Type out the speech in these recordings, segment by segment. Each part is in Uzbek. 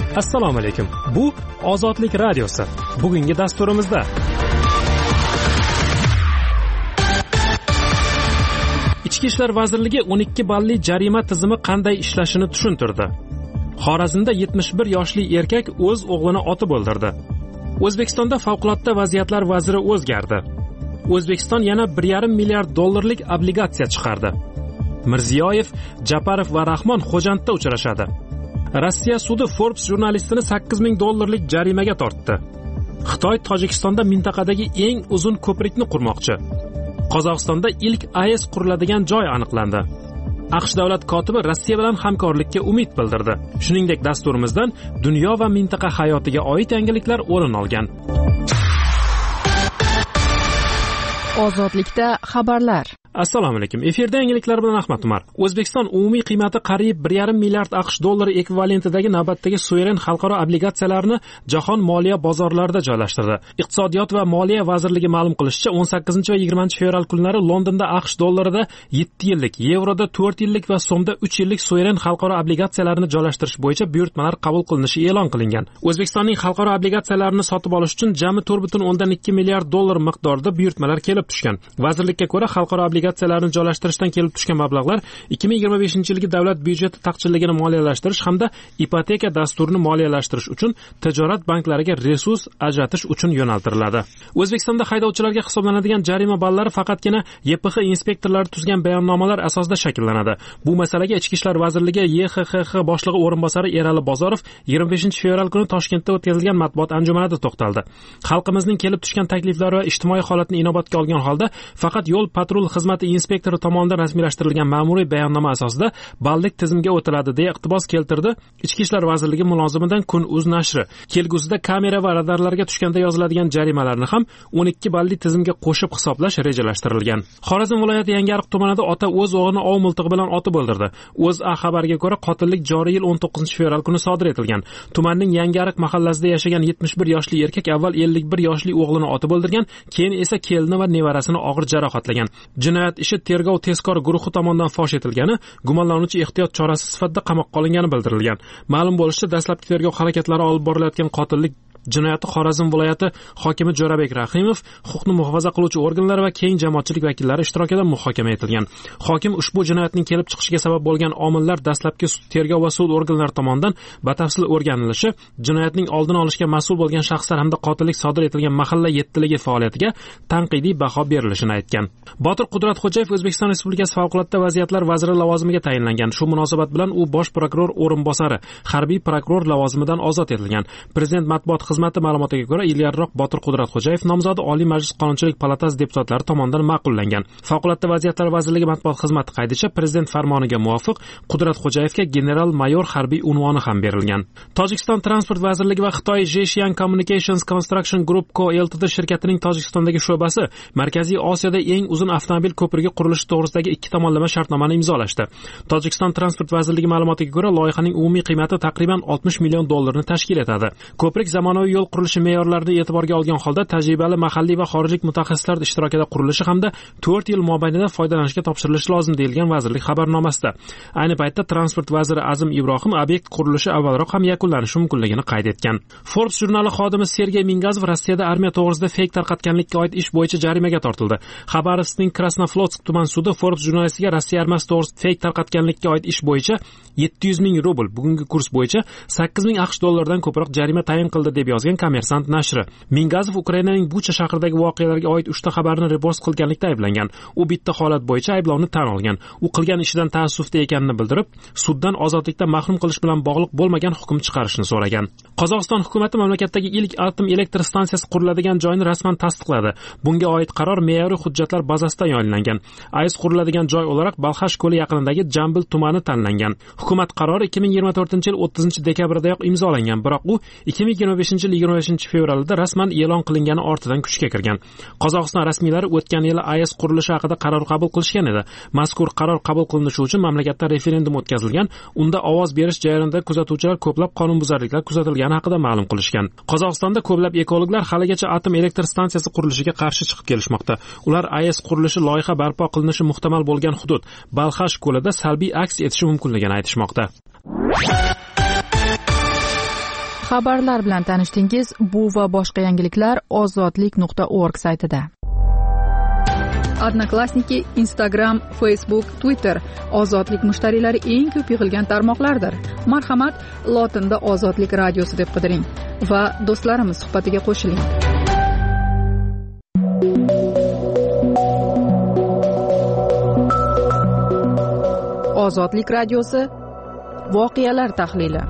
Assalomu alaykum. Bu Ozodlik radiosi. Bugungi dasturimizda Ichki ishlar vazirligi 12 balli jarima tizimi qanday ishlashini tushuntirdi. Xorazmda 71 yoshli erkak o'z o'g'lini otib o'ldirdi. O'zbekistonda favqulodda vaziyatlar vaziri o'zgardi. O'zbekiston yana 1,5 milliard dollarlik obligatsiya chiqardi. Mirziyoyev, Japarov va Rahmon Xo'jandda uchrashadi. Rossiya sudi Forbes jurnalistini 8,000 dollarlik jarimaga tortdi. Xitoy Tojikistonda mintaqadagi eng uzun ko'prikni qurmoqchi. Qozog'istonda ilk AES quriladigan joy aniqlandi. AQSh davlat kotibi Rossiya bilan hamkorlikka umid bildirdi. Shuningdek, dasturimizdan dunyo va mintaqa hayotiga oid yangiliklar o'rin olgan. Ozodlikda xabarlar. Assalomu alaykum. Efirda yangiliklar bilan Ahmad Umar. O'zbekiston umumiy qiymati qariyb 1,5 milliard AQSh dollari ekvivalentidagi navbatdagi suveren xalqaro obligatsiyalarni jahon moliya bozorlarida joylashtirdi. Iqtisodiyot va moliya vazirligi ma'lum qilishicha, 18 va 20 fevral kunlari Londonda AQSh dollarida 7 yillik, yevroda 4 yillik va so'mda 3 yillik suveren xalqaro obligatsiyalarni joylashtirish bo'yicha buyurtmalar qabul qilinishi e'lon qilingan. O'zbekistonning xalqaro obligatsiyalarini sotib olish uchun jami 4,2 milliard dollar miqdorida buyurtmalar kelib tushgan. Vazirlikka ko'ra, xalqaro obligatsiyalarni joylashtirishdan kelib tushgan mablag'lar 2025-yilgi davlat byudjeti taqchilligini moliyalashtirish hamda ipoteka dasturini moliyalashtirish uchun tijorat banklariga resurs ajratish uchun yo'naltiriladi. O'zbekistonda haydovchilarga hisoblanadigan jarima ballari faqatgina YPX inspektorlari tuzgan bayonnomalar asosida shakllanadi. Bu masalaga Ichki ishlar vazirligi YXXX boshlig'i o'rinbosari Erali Bozorov 25 fevral kuni Toshkentda o'tkazilgan matbuot anjumanida to'xtaldi. Xalqimizning kelib tushgan takliflari va ijtimoiy holatni inobatga olgan holda faqat yo'l patrul xizmati inspektori tomonidan rasmiylashtirilgan ma'muriy bayonnoma asosida ballik tizimga o'tiladi deya iqtibos keltirdi Ichki ishlar vazirligi mulozimidan Kun.uz nashri. Kelgusida kamera va radarlarga tushganda yoziladigan jarimalarni ham 12 balli tizimga qo'shib hisoblash rejalashtirilgan. Xorazm viloyati Yangiariq tumanida ota o'z o'g'lini ov miltig'i bilan otib o'ldirdi. O'zA xabariga ko'ra, qotillik joriy yil 19 fevral kuni sodir etilgan. Tumanning Yangiariq mahallasida yashagan 71 yoshli erkak avval 51 yoshli o'g'lini otib o'ldirgan, keyin esa kelini va nevarasini og'ir jarohatlagan. Jinoyat ishi tergov tezkor guruhi tomonidan fosh etilgani, gumonlanuvchi ehtiyot chorasi sifatida qamoqqa olingani bildirilgan. Ma'lum bo'lishicha, dastlabki tergov harakatlari olib borilayotgan qotillik jinoyati Xorazm viloyati hokimi Jo'rabek Rahimov, huquqni muhofaza qiluvchi organlar va keng jamoatchilik vakillari ishtirokida muhokama etilgan. Hokim ushbu jinoyatning kelib chiqishiga sabab bo'lgan omillar dastlabki tergov va sud organlari tomonidan batafsil o'rganilishi, jinoyatning oldini olishga mas'ul bo'lgan shaxslar hamda qotillik sodir etilgan mahalla yettiligi faoliyatiga tanqidiy baho berilishini aytgan. Botir Qudratxo'jayev O'zbekiston Respublikasi favqulodda vaziyatlar vaziri lavozimiga tayinlangan. Shu munosabat bilan u bosh prokuror o'rinbosari, harbiy prokuror lavozimidan ozod etilgan. Prezident matbuot xizmati ma'lumotiga ko'ra, ilgariroq Botir Qudratxo'jayev nomzodi Oliy Majlis Qonunchilik palatasi deputatlari tomonidan ma'qullangan. Favqulodda vaziyatlar vazirligi matbuot xizmati qaydishicha, prezident farmoniga muvofiq Qudratxo'jayevga general-mayor harbiy unvoni ham berilgan. Tojikiston transport vazirligi va Xitoy Zhejiang Communications Construction Group Co. Ltd shirkatining Tojikistondagi sho'basi Markaziy Osiyoda eng uzun avtomobil ko'prigi qurilishi to'g'risidagi ikki tomonlama shartnomani imzolashdi. Tojikiston transport vazirligi ma'lumotiga ko'ra, loyihaning umumiy qiymati taqriban 60 million dollarni tashkil etadi. Ko'prik zamonaviy yo'l qurilishi me'yorlarini e'tiborga olgan holda tajribali mahalliy va xorijlik mutaxassislar ishtirokida qurilishi hamda 4 yil mobaynida foydalanishga topshirilishi lozim deyilgan vazirlik xabarnomasida. Ayni paytda transport vaziri Azim Ibrohim obyekt qurilishi avvalroq ham yakunlanishi mumkinligini qayd etgan. Forbes jurnali xodimi Sergey Mingazov Rossiyada armiya to'g'risida feyk tarqatganlikka oid ish bo'yicha jarimaga tortildi. Xabarovskning Krasnoflotsk tuman sudi Forbes jurnalistiga Rossiya armiyasi to'g'risida feyk tarqatganlikka oid ish bo'yicha 700 ming rubl, bugungi kurs bo'yicha 8,000 AQSh dollaridan ko'proq jarima tayin qildi deb yozgan Kommersant nashri. Mingazov Ukrainaning Bucha shahridagi voqealarga oid 3 ta xabarni repost qilganlikda ayblangan. U bitta holat bo'yicha ayblovni tan olgan. U qilgan ishidan taassufda ekanini bildirib, suddan ozodlikdan mahrum qilish bilan bog'liq bo'lmagan hukm chiqarishni so'ragan. Qozog'iston hukumatı mamlakatdagi ilk atom elektr stansiyasi quriladigan joyni rasman tasdiqladi. Bunga oid qaror me'yoriy hujjatlar bazasida yo'llangan. AES quriladigan joy o'larak Balxash ko'li yaqinidagi Jambil tumani tanlangan. Hukumat qarori 2024-yil 30-dekabrdayoq imzolangan, biroq u 2025-yil 25 fevralda rasman e'lon qilingani ortidan kuchga kirgan. Qozog'iston rasmiylari o'tgan yili AES qurilishi haqida qaror qabul qilishgan edi. Mazkur qaror qabul qilinishi uchun mamlakatda referendum o'tkazilgan. Unda ovoz berish jarayonida kuzatuvchilar ko'plab qonunbuzarliklar kuzatilgani haqida ma'lum qilishgan. Qozog'istonda ko'plab ekologlar haligacha atom elektr stansiyasi qurilishiga qarshi chiqib kelishmoqda. Ular AES qurilishi loyiha barpo qilinishi muhtamal bo'lgan hudud Balxash ko'lida salbiy aks etishi mumkinligini aytishmoqda. Xabarlar bilan tanishdingiz. Bu va boshqa yangiliklar ozodlik.org saytida. Odnoklassniki, Instagram, Facebook, Twitter ozodlik mushtariylari eng ko'p yig'ilgan tarmoqlardir. Marhamat, lotinda Ozodlik radiosi deb qidiring va do'stlarimiz suhbatiga qo'shiling. Ozodlik radiosi voqealar tahlili.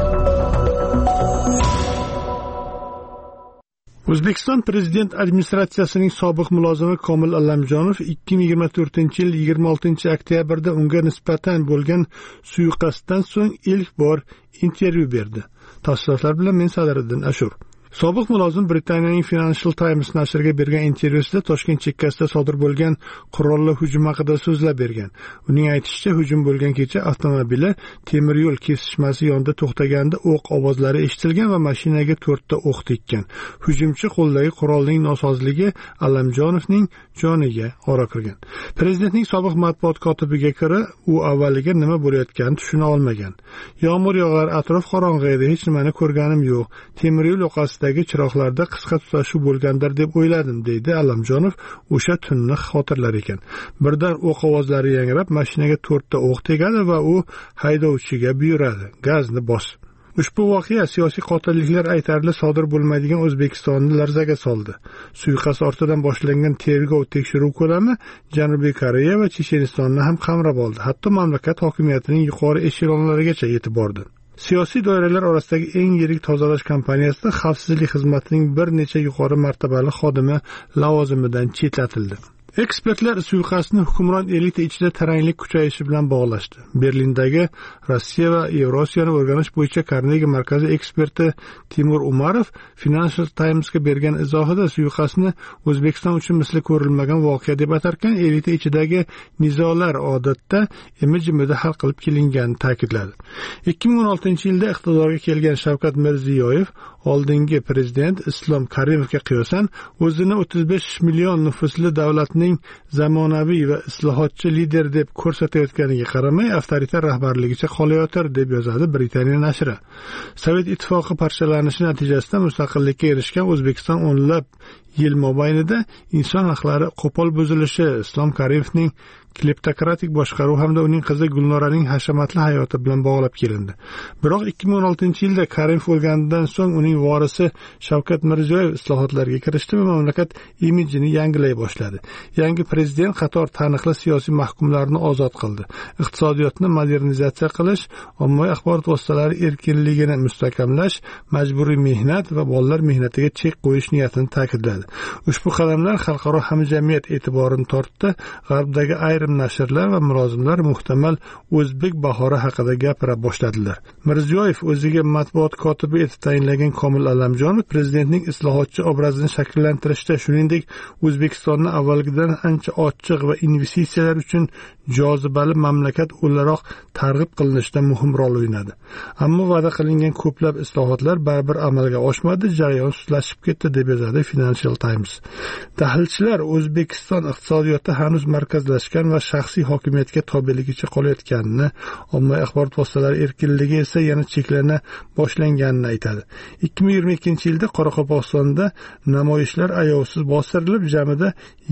O'zbekiston Prezident administratsiyasining sobiq mulozimi Komil Allamjonov 2024-yil 26-oktyabrda unga nisbatan bo'lgan suiqasddan so'ng ilk bor intervyu berdi. Tafsilotlar bilan men Sadiriddin Ashur. Sobiq mulozim Britaniyaning Financial Times nashriga bergan intervyusida Toshkent chekkasida sodir bo'lgan qurolli hujum haqida so'zlab bergan. Uning aytishicha, hujum bo'lgan kecha avtomobili temir yo'l kesishmasi yonida to'xtaganda o'q ovozlari eshitilgan va mashinaga 4 ta o'q tekkan. Hujumchi qo'ldagi qurolning nosozligi Allamjonovning joniga ora kirgan. Prezidentning sobiq matbuot kotibiga ko'ra, u avvaliga nima bo'layotganini tushuna olmagan. Yomg'ir yog'ar, atrof qorong'i edi, hech nimani ko'rganim yo'q. Temir yo'l yoqasidagi chiroqlarda qisqa tutashuv bo'lgandir deb o'yladim, deydi Allamjonov o'sha tunni xotirlar ekan. Birdan o'q ovozlari yangrab, mashinaga 4 ta o'q tegadi va u haydovchiga buyuradi: gazni bos. Ushbu voqea siyosiy qotilliklar aytarli sodir bo'lmaydigan O'zbekistonni larzaga soldi. Suiqasd ortidan boshlangan tergov tekshiruv ko'lami Janubiy Koreya va Chechenistonni ham qamrab oldi. Hatto mamlakat hokimiyatining yuqori eshelonlarigacha yetib bordi. Siyosiy doiralar orasidagi eng yirik tozalash kampaniyasida xavfsizlik xizmatining bir necha yuqori martabali xodimi lavozimidan chetlatildi. Ekspertlar suiqasdni hukmron elita ichida taranglik kuchayishi bilan bog'lashdi. Berlindagi Rossiya va Yevrosiyani o'rganish bo'yicha Carnegie markazi eksperti Timur Umarov Financial Times'ga bergan izohida suiqasdni O'zbekiston uchun misli ko'rilmagan voqea deb atarkan, elita ichidagi nizolar odatda imi-jimida hal qilib kelinganini ta'kidladi. 2016-yilda iqtidorga kelgan Shavkat Mirziyoyev oldingi prezident Islom Karimovga qiyosan o'zini 35 million nufusli davlatning zamonaviy va islohotchi lider deb ko'rsatayotganiga qaramay, avtoritar rahbarligicha qolayotir, deb yozadi Britaniya nashri. Sovet ittifoqi parchalanishi natijasida mustaqillikka erishgan O'zbekiston o'nlab yil mobaynida inson haqlari qo'pol buzilishi, Islom Karimovning kleptokratik boshqaruv hamda uning qizi Gulnoraning hashamatli hayoti bilan bog'lab kelindi. Biroq 2016-yilda Karimov o'lganidan so'ng uning vorisi Shavkat Mirziyoyev islohotlarga kirishdi va mamlakat imijini yangilay boshladi. Yangi prezident qator taniqli siyosiy mahkumlarni ozod qildi. Iqtisodiyotni modernizatsiya qilish, ommaviy axborot vositalari erkinligini mustahkamlash, majburiy mehnat va bolalar mehnatiga chek qo'yish niyatini ta'kidladi. Ushbu qadamlar xalqaro hamjamiyat e'tiborini tortdi. G'arbdagi ayrim nashrlar va mulozimlar muhtamal o'zbek bahori haqida gapira boshladilar. Mirziyoyev o'ziga matbuot kotibi etib tayinlagan Komil Allamjonov prezidentning islohotchi obrazini shakllantirishda, shuningdek O'zbekistonni avvalgidan ancha ochiq va investitsiyalar uchun jozibali mamlakat o'laroq targ'ib qilinishda muhim rol o'ynadi. Ammo va'da qilingan ko'plab islohotlar baribir amalga oshmadi, jarayon sustlashib ketdi, deb yozadi Financial Times. Tahlilchilar O'zbekiston iqtisodiyoti hanuz markazlashgan va shaxsiy hokimiyatga tobeligicha qolayotganini, ommaviy axborot vositalari erkinligi esa yana cheklana boshlanganini aytadi. 2022-yilda Qoraqalpog'istonda namoyishlar ayovsiz bostirilib, jamida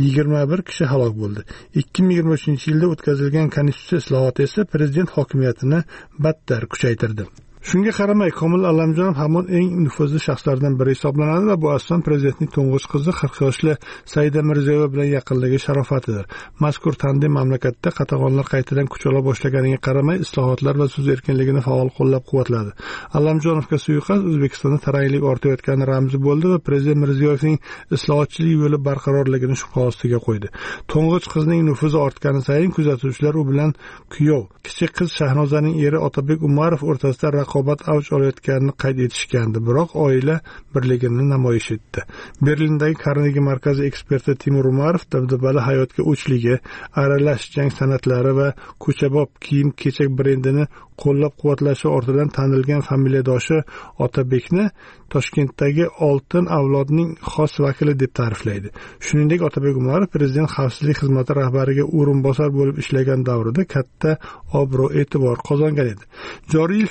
21 kishi halok bo'ldi. 2023-yilda o'tkazilgan konstitutsiya islohoti esa prezident hokimiyatini battar kuchaytirdi. Shunga qaramay, Komil Allamjonov hamon eng nufuzli shaxslardan biri hisoblanadi va bu asosan prezidentning to'ng'ich qizi 40 yoshli Saida Mirziyoyeva bilan yaqinligi sharofatidir. Mazkur tandem mamlakatda qatag'onlar qaytadan kuch ola boshlaganiga qaramay, islohotlar va so'z erkinligini faol qo'llab-quvvatladi. Allamjonovga suiqasd O'zbekistonda taranglik ortayotgani ramzi bo'ldi va prezident Mirziyoyevning islohotchilik yo'li barqarorligini shubha ostiga qo'ydi. To'ng'ich qizning nufuzi ortgani sayin kuzatuvchilar u bilan kuyov, kichik qiz Shahnozaning eri Otabek Umarov o'rtasida raqobat avj olayotganini qayd etishgandi, biroq oila birligini namoyish etdi. Berlindagi Carnegie markazi eksperti Timur Umarov dabdabali hayotga o'chligi, aralash jang san'atlari va ko'chabob kiyim-kechak brendini qo'llab-quvvatlashi ortidan tanilgan familiyadoshi Otabekni Toshkentdagi oltin avlodning xos vakili deb ta'riflaydi. Shuningdek, Otabek Umarov prezident xavfsizlik xizmati rahbariga o'rinbosar bo'lib ishlagan davrida katta obro' e'tibor qozongan edi. Joriy yil fevralda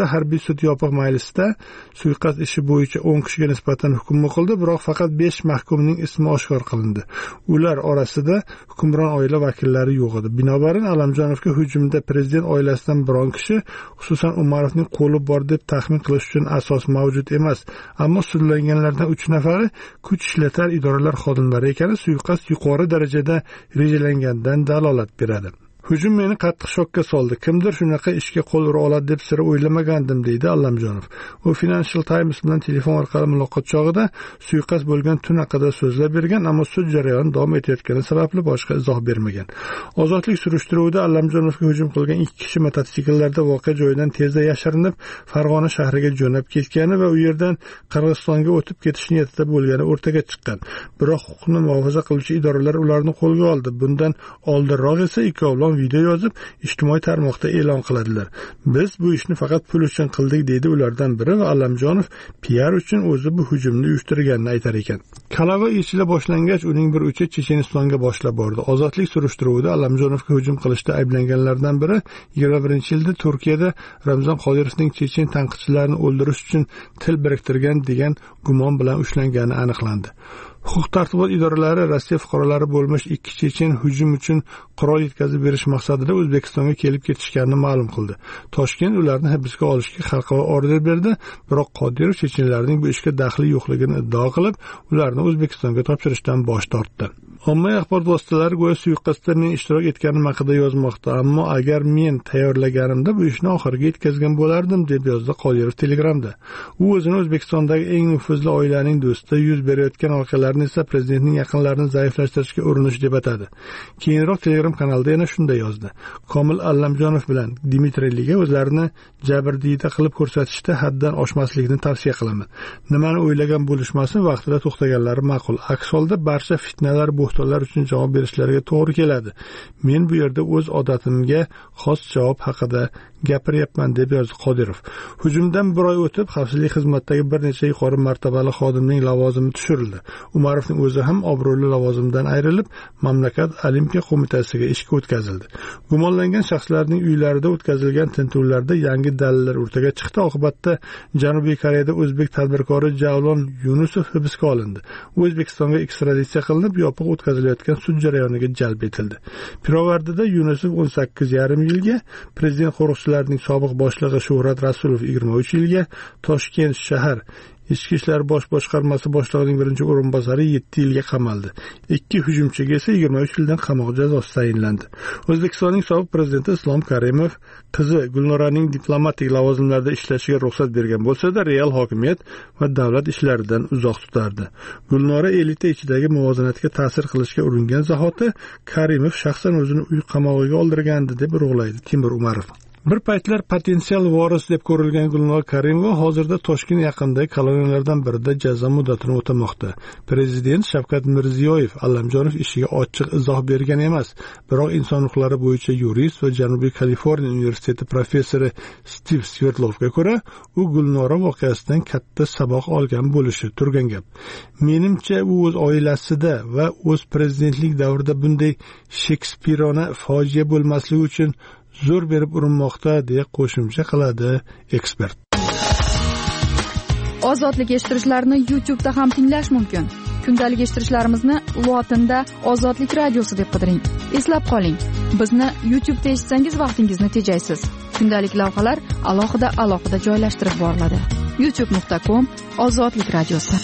harbiy sud yopiq majlisda suiqasd ishi bo'yicha 10 kishiga nisbatan hukm o'qildi, biroq faqat 5 mahkumning ismi oshkor qilindi. Ular orasida hukmron oila vakillari yo'q edi. Binobarin Allamjonovga hujumda prezident oilasidan biron kishi, xususan Umarovning qo'li bor deb taxmin qilish uchun asos mavjud emas. Ammo sudlanganlardan 3 nafari kuch ishlatar idoralar xodimlari ekani suiqasd yuqori darajada rejalangandan dalolat beradi. Hujum meni qattiq shokka soldi. Kimdir shunaqa ishga qo'l ura oladi deb sira o'ylamagandim, deydi Allamjonov. U Financial Times bilan telefon orqali muloqot chog'ida suiqasd bo'lgan tun haqida so'zlab bergan, ammo sud jarayoni davom etayotgani sababli boshqa izoh bermagan. Ozodlik surishtiruvida Allamjonovga hujum qilgan 2 kishi mototsikllarda voqea joyidan tezda yashirinib, Farg'ona shahriga jo'nab ketgani va u yerdan Qirg'izistonga o'tib ketish niyatida bo'lgani o'rtaga chiqqan. Biroq huquqni muhofaza qiluvchi idoralar ularni qo'lga oldi. Bundan oldinroq esa ikkovlon video yozib ijtimoiy tarmoqda e'lon qiladilar. Biz bu ishni faqat pul uchun qildik, deydi ulardan biri va Allamjonov PR uchun o'zi bu hujumni uyushtirganini aytar ekan. Kalava yechila boshlangach, uning bir uchi Chechenistonga boshlab bordi. Ozodlik surishtiruvida Allamjonovga hujum qilishda ayblanganlardan biri 2021-yilda Turkiyada Ramzan Qodirovning chechen tanqidchilarini o'ldirish uchun til biriktirgan degan gumon bilan ushlangani aniqlandi. Huquq-tartibot idoralari Rossiya fuqarolari bo'lmish 2 chechen hujum uchun qurol yetkazib berish maqsadida O'zbekistonga kelib ketishganini ma'lum qildi. Toshkent ularni hibsga olishga xalqaro order berdi, biroq Qodirov chechenlarning bu ishga daxli yo'qligini iddao qilib, ularni O'zbekistonga topshirishdan bosh tortdi. Ommaviy axborot vositalari go'yo suiqasdda men ishtirok etganim haqida yozmoqda, ammo agar men tayyorlaganimda bu ishni oxiriga yetkazgan bo'lardim, deb yozdi Qodirov Telegramda. U o'zini O'zbekistondagi eng nufuzli oilaning do'sti, yuz berayotgan voqealarni esa prezidentning yaqinlarini zaiflashtirishga urinish deb atadi. Keyinroq Telegram kanalida yana shunday yozdi: Komil Allamjonov bilan Dmitriy Liga o'zlarini jabrdiyda qilib ko'rsatishda haddan oshmaslikni tavsiya qilaman. Nimani o'ylagan bo'lishmasin, vaqtida to'xtaganlari ma'qul. Aks holda barcha fitnalar, bo'xtonlar uchun javob berishlariga to'g'ri keladi. Men bu yerda o'z odatimga xos javob haqida gapiryapman, deb yozdi Qodirov. Hujumdan bir oy o'tib, xavfsizlik xizmatidagi bir necha yuqori martabali xodimning lavozimi tushirildi. Umarovning o'zi ham obro'li lavozimidan ayrilib, mamlakat Olimpiya qo'mitasiga ishga o'tkazildi. Gumonlangan shaxslarning uylarida o'tkazilgan tintuvlarda yangi dalillar o'rtaga chiqdi. Oqibatda Janubiy Koreyada o'zbek tadbirkori Javlon Yunusov hibsga olindi. U O'zbekistonga ekstraditsiya qilinib, yopiq o'tkazilayotgan sud jarayoniga jalb etildi. Pirovardida Yunusov 18,5 yilga, prezident qo'riqchilarining sobiq boshlig'i Shuhrat Rasulov 23 yilga, Toshkent shahar Ichki ishlar bosh boshqarmasi boshlig'ining birinchi o'rinbosari 7 yilga qamaldi. 2 hujumchiga esa 23 yildan qamoq jazosi tayinlandi. O'zbekistonning sobiq prezidenti Islom Karimov qizi Gulnoraning diplomatik lavozimlarda ishlashiga ruxsat bergan bo'lsa-da, real hokimiyat va davlat ishlaridan uzoq tutardi. Gulnora elita ichidagi muvozanatga ta'sir qilishga uringan zahoti Karimov shaxsan o'zini uy qamog'iga oldirgandi, deb urg'ulaydi Timur Umarov. Bir paytlar potensial voris deb ko'rilgan Gulnora Karimova hozirda Toshkent yaqinidagi koloniyalardan birida jazo muddatini o'tamoqda. Prezident Shavkat Mirziyoyev Allamjonov ishiga ochiq izoh bergan emas, biroq inson huquqlari bo'yicha yurist va Janubiy Kaliforniya universiteti professori Steve Svetlovga ko'ra, u Gulnora voqeasidan katta saboq olgan bo'lishi turgan gap. Menimcha, u o'z oilasida va o'z prezidentlik davrida bunday Shekspirona fojia bo'lmasligi uchun zo'r berib urinmoqda, deya qo'shimcha qiladi ekspert. Ozodlik eshittirishlarni YouTube'da ham tinglash mumkin. Kundalik eshittirishlarimizni lotinda Ozodlik radiosi deb qidiring. Eslab qoling, bizni YouTube'da eshitsangiz vaqtingizni tejaysiz. Kundalik lavhalar alohida joylashtirib boriladi. youtube.com/Ozodlik radiosi.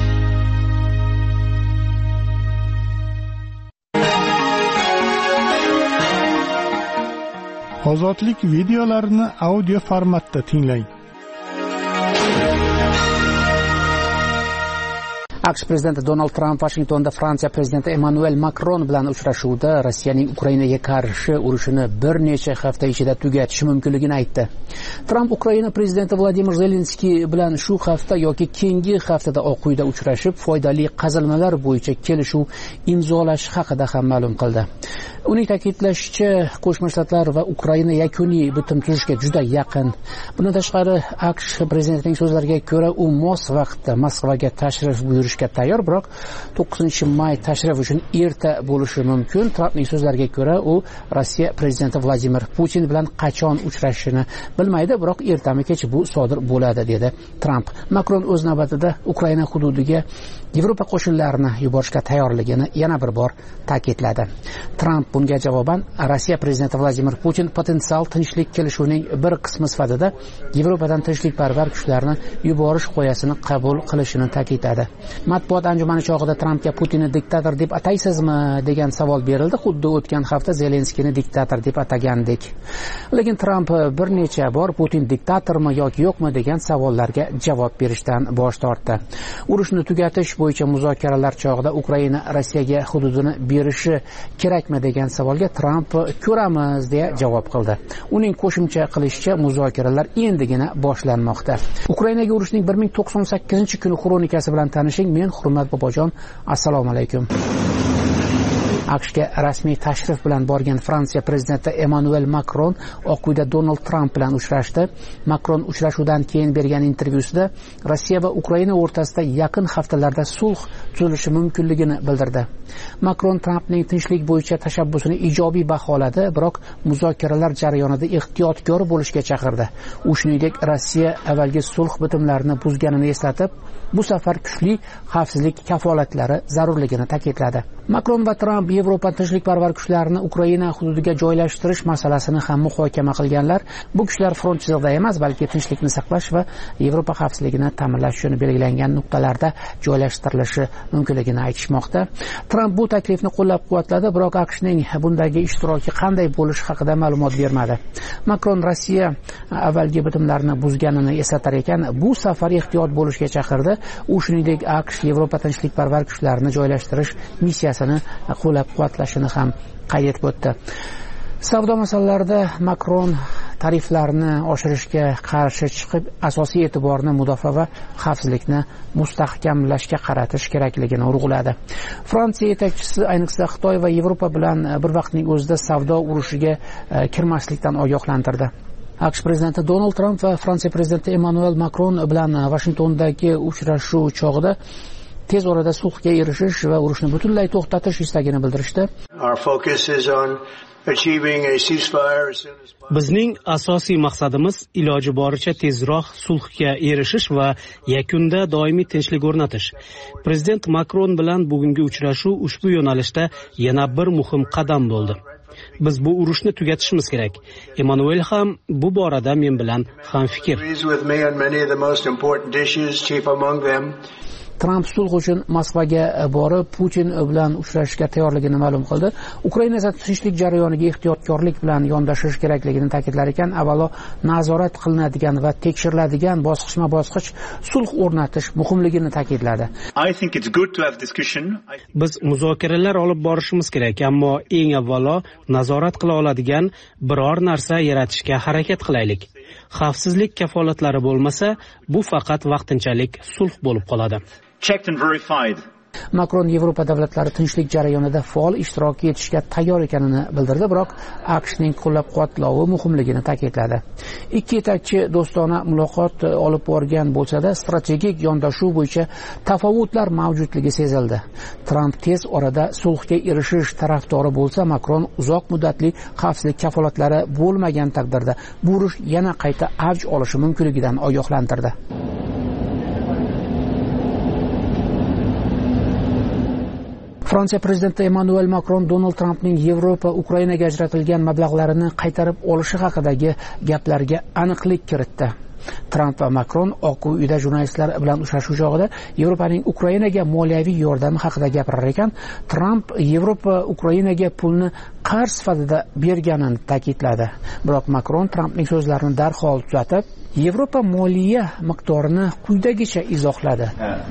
Ozodlik videolarini audio formatda tinglang. AQSh prezidenti Donald Tramp Washingtonda Fransiya prezidenti Emmanuel Macron bilan uchrashuvda Rossiyaning Ukrainaga qarshi urushini bir necha hafta ichida tugatishi mumkinligini aytdi. Tramp Ukraina prezidenti Vladimir Zelenskiy bilan shu hafta yoki keyingi haftada Oq uyda uchrashib, foydali qazilmalar bo'yicha kelishuv imzolash haqida ham ma'lum qildi. Uning ta'kidlashicha, Qo'shma Shtatlar va Ukraina yakuniy bitim tuzishga juda yaqin. Bundan tashqari, AQSh prezidentining so'zlariga ko'ra, u mos vaqtda Moskvaga tashrif buyurish berishga tayyor, biroq 9-may tashrif uchun erta bo'lishi mumkin. Trampning so'zlariga ko'ra, u Rossiya prezidenti Vladimir Putin bilan qachon uchrashishini bilmaydi, biroq ertami-kech bu sodir bo'ladi, dedi Tramp. Makron o'z navbatida Ukraina hududiga Yevropa qo'shinlarini yuborishga tayyorligini yana bir bor ta'kidladi. Tramp bunga javoban Rossiya prezidenti Vladimir Putin potensial tinchlik kelishuvining bir qismi sifatida Yevropadan tinchlikparvar kuchlarni yuborish g'oyasini qabul qilishini ta'kidladi. Matbuot anjumani chog'ida Trampga Putinni diktator deb ataysizmi degan savol berildi, xuddi o'tgan hafta Zelenskiyni diktator deb atagandek. Lekin Tramp bir necha bor Putin diktatormi yoki yo'qmi degan savollarga javob berishdan bosh tortdi. Urushni tugatish bo'yicha muzokaralar chog'ida Ukraina Rossiyaga hududini berishi kerakmi degan savolga Tramp ko'ramiz deya javob qildi. Uning qo'shimcha qilishicha, muzokaralar endigina boshlanmoqda. Ukrainaga urushning 1098-kuni xronikasi bilan tanishing. Men Hurmat Bobojon. Assalomu alaykum. AQShga rasmiy tashrif bilan borgan Fransiya prezidenti Emmanuel Macron Oq uyda Donald Trump bilan uchrashdi. Macron uchrashuvdan keyin bergan intervyusida Rossiya va Ukraina o'rtasida yaqin haftalarda sulh tuzilishi mumkinligini bildirdi. Macron Trumpning tinchlik bo'yicha tashabbusini ijobiy baholadi, biroq muzokaralar jarayonida ehtiyotkor bo'lishga chaqirdi. U shuningdek Rossiya avvalgi sulh bitimlarini buzganini eslatib, bu safar kuchli xavfsizlik kafolatlari zarurligini ta'kidladi. Macron va Trump Yevropa tinchlikparvar kuchlarini Ukraina hududiga joylashtirish masalasini ham muhokama qilganlar. Bu kuchlar front chizig'ida emas, balki tinchlikni saqlash va Yevropa xavfsizligini ta'minlash uchun belgilangan nuqtalarda joylashtirilishi mumkinligini aytishmoqda. Trump bu taklifni qo'llab-quvvatladi, biroq AQShning bundagi ishtiroki qanday bo'lishi haqida ma'lumot bermadi. Macron Rossiya avvalgi bitimlarni buzganini eslatar ekan, bu safar ehtiyot bo'lishga chaqirdi. U shuningdek AQSh Yevropa tinchlikparvar kuchlarini joylashtirish missiyasini qo'llab-quvvatlashini ham qayd etib o'tdi. Savdo masalalarida Macron tariflarni oshirishga qarshi chiqib, asosiy e'tiborni mudofaa va xavfsizlikni mustahkamlashga qaratish kerakligini urg'uladi. Fransiya yetakchisi ayniqsa Xitoy va Yevropa bilan bir vaqtning o'zida savdo urushiga kirmaslikdan ogohlantirdi. AQSh prezidenti Donald Trump va Fransiya prezidenti Emmanuel Macron bilan Vashingtondagi uchrashuv chog'ida tez orada sulhga erishish va urushni butunlay to'xtatish istagini bildirishdi. Bizning asosiy maqsadimiz iloji boricha tezroq sulhga erishish va yakunda doimiy tinchlik o'rnatish. Prezident Macron bilan bugungi uchrashuv ushbu yo'nalishda yana bir muhim qadam bo'ldi. Biz bu urushni tugatishimiz kerak. Emmanuel ham bu borada men bilan hamfikr. Tramp sulh uchun Moskvaga borib, Putin bilan uchrashishga tayyorligini ma'lum qildi. Ukraina esa tinchlik jarayoniga ehtiyotkorlik bilan yondashish kerakligini ta'kidlar ekan, avvalo nazorat qilinadigan va tekshiriladigan bosqichma-bosqich sulh o'rnatish muhimligini ta'kidladi. Biz muzokaralar olib borishimiz kerak, ammo eng avvalo nazorat qila oladigan biror narsa yaratishga harakat qilaylik. Xavfsizlik kafolatlari bo'lmasa, bu faqat vaqtinchalik sulh bo'lib qoladi. Checked and verified. Macron Yevropa davlatlari tinchlik jarayonida faol ishtirok etishga tayyor ekanini bildirdi, biroq AQShning qo'llab-quvvatlovi muhimligini ta'kidladi. Ikki yetakchi do'stona muloqot olib borgan bo'lsa-da, strategik yondashuv bo'yicha tafovutlar mavjudligi sezildi. Tramp tez orada sulhga erishish tarafdori bo'lsa, Macron uzoq muddatli xavfsizlik kafolatlari bo'lmagan taqdirda bu urush yana qayta avj olishi mumkinligidan ogohlantirdi. Fransiya prezidenti Emmanuel Macron Donald Trumpning Yevropa Ukrainaga ajratilgan mablag'larini qaytarib olishi haqidagi gaplarga aniqlik kiritdi. Tramp va Macron Oq uyda jurnalistlar bilan uchrashuv chog'ida Yevropaning Ukrainaga moliyaviy yordami haqida gapirar ekan, Tramp Yevropa Ukrainaga pulni qarz sifatida berganini ta'kidladi. Biroq Macron Trampning so'zlarini darhol tuzatib, Yevropa moliya miqdorini quyidagicha izohladi.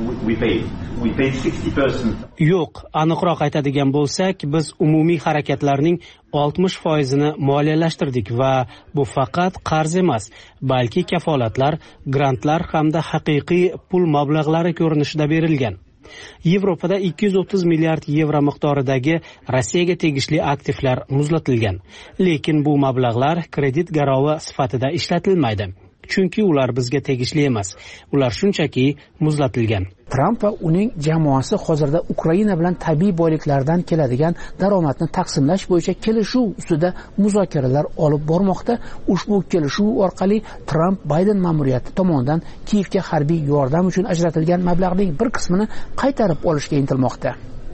Yo'q, aniqroq aytadigan bo'lsak, biz umumiy harakatlarning 60%ni moliyalashtirdik va bu faqat qarz emas, balki kafolatlar, grantlar hamda haqiqiy pul mablag'lari ko'rinishida berilgan. Yevropada 230 milliard yevro miqdoridagi Rossiyaga tegishli aktivlar muzlatilgan, lekin bu mablag'lar kredit garovi sifatida ishlatilmaydi. chunki ular bizga tegishli emas. Ular shunchaki muzlatilgan. Tramp va uning jamoasi hozirda Ukraina bilan tabiiy boyliklardan keladigan daromadni taqsimlash bo'yicha kelishuv ustida muzokaralar olib bormoqda. Ushbu kelishuv orqali Tramp Bayden ma'muriyati tomonidan Kiyevga harbiy yordam uchun ajratilgan mablag'ning bir qismini qaytarib olishga intilmoqda.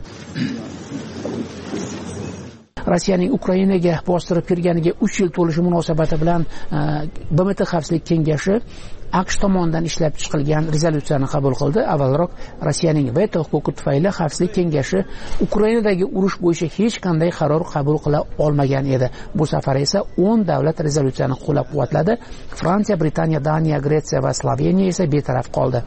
Rossiyaning Ukrainaga bostirib kirganiga 3 yil to'lishi munosabati bilan BMT Xavfsizlik kengashi AQSh tomonidan ishlab chiqilgan rezolyutsiyani qabul qildi. Avvalroq Rossiyaning veto huquqi tufayli Xavfsizlik kengashi Ukrainadagi urush bo'yicha hech qanday qaror qabul qila olmagan edi. Bu safar esa 10 davlat rezolyutsiyani qo'llab-quvvatladi. Fransiya, Britaniya, Daniya, Gretsiya va Sloveniya esa betaraf qoldi.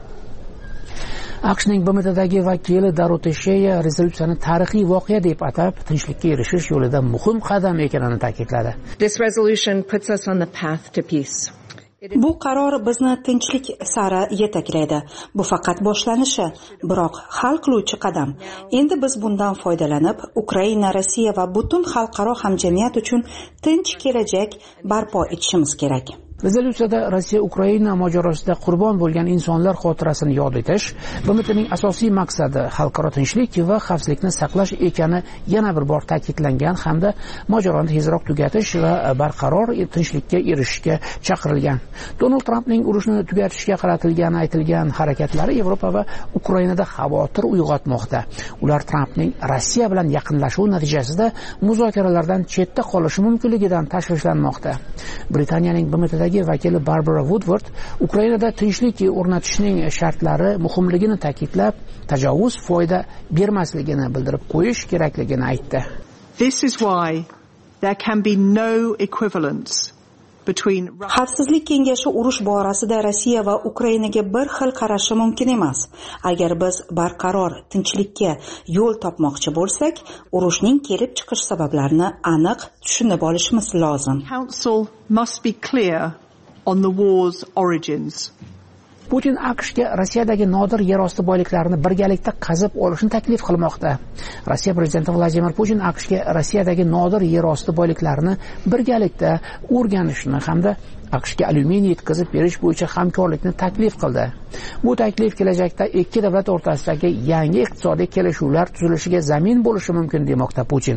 AQShning BMTdagi vakili Darotesheya rezolyutsiyani tarixiy voqea deb atab, tinchlikka erishish yo'lida muhim qadam ekanini ta'kidladi. This resolution puts us on the path to peace. Bu qaror bizni tinchlik sari yetaklaydi. Bu faqat boshlanishi, biroq hal qiluvchi qadam. Endi biz bundan foydalanib, Ukraina, Rossiya va butun xalqaro hamjamiyat uchun tinch kelajak barpo etishimiz kerak. Rezolyutsiyada Rossiya Ukraina mojarosida qurbon bo'lgan insonlar xotirasini yod etish, BMTning asosiy maqsadi xalqaro tinchlik va xavfsizlikni saqlash ekani yana bir bor ta'kidlangan hamda mojaroni tezroq tugatish va barqaror tinchlikka erishishga chaqirilgan. Donald Trampning urushni tugatishga qaratilgani aytilgan harakatlari Yevropa va Ukrainada xavotir uyg'otmoqda. Ular Trampning Rossiya bilan yaqinlashuvi natijasida muzokaralardan chetda qolishi mumkinligidan tashvishlanmoqda. Britaniyaning BMTdagi vakili Barbara Woodward Ukrainada tinchlik o'rnatishning shartlari muhimligini ta'kidlab, tajovuz foyda bermasligini bildirib qo'yish kerakligini aytdi. This is why there can be no equivalence between Xavfsizlik kengashi urush borasida Rossiya va Ukrainaga bir xil qarashi mumkin emas. Agar biz barqaror tinchlikka yo'l topmoqchi bo'lsak, urushning kelib chiqish sabablarini aniq tushunib olishimiz lozim. Council must be clear on the war's origins. Putin AQShga Rossiyadagi nodir yerosti boyliklarini birgalikda qazib olishni taklif qilmoqda. Rossiya prezidenti Vladimir Putin AQShga Rossiyadagi nodir yerosti boyliklarini birgalikda o'rganishni hamda AQShga alyuminiy yetkazib berish bo'yicha hamkorlikni taklif qildi. Bu taklif kelajakda ikki davlat o'rtasidagi yangi iqtisodiy kelishuvlar tuzilishiga zamin bo'lishi mumkin demoqda Putin.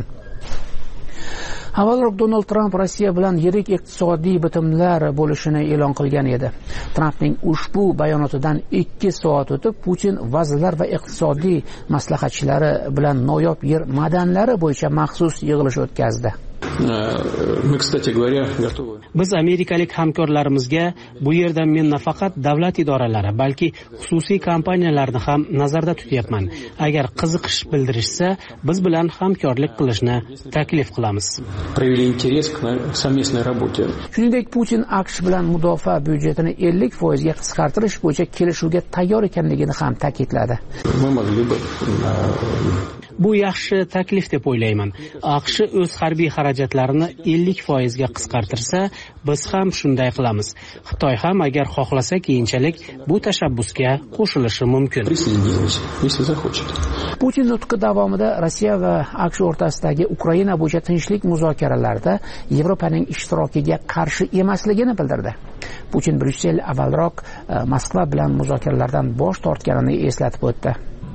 Avvalroq Donald Trump Rossiya bilan yirik iqtisodiy bitimlar bo'lishini e'lon qilgan edi. Trumpning ushbu bayonotidan 2 soat o'tib Putin vazirlar va iqtisodiy maslahatchilari bilan noyob yer madanlari bo'yicha maxsus yig'ilish o'tkazdi. Biz amerikalik hamkorlarimizga bu yerda men nafaqat davlat idoralari, balki xususiy kompaniyalarni ham nazarda tutyapman. Agar qiziqish bildirishsa, biz bilan hamkorlik qilishni taklif qilamiz. Shuningdek, Putin AQSh bilan mudofaa byudjetini 50% ga qisqartirish bo'yicha kelishuvga tayyor ekanligini ham ta'kidladi. Bu yaxshi taklif deb o'ylayman. AQSh o'z harbiy xarajatlarini 50% ga qisqartirsa, biz ham shunday qilamiz. Xitoy ham agar xohlasa keyinchalik bu tashabbusga qo'shilishi mumkin. Putin nutqi davomida Rossiya va AQSh o'rtasidagi Ukraina bo'yicha tinchlik muzokaralarida Yevropaning ishtirokiga qarshi emasligini bildirdi. Putin Bryussel avvalroq Moskva bilan muzokaralardan bosh tortganini eslatib o'tdi.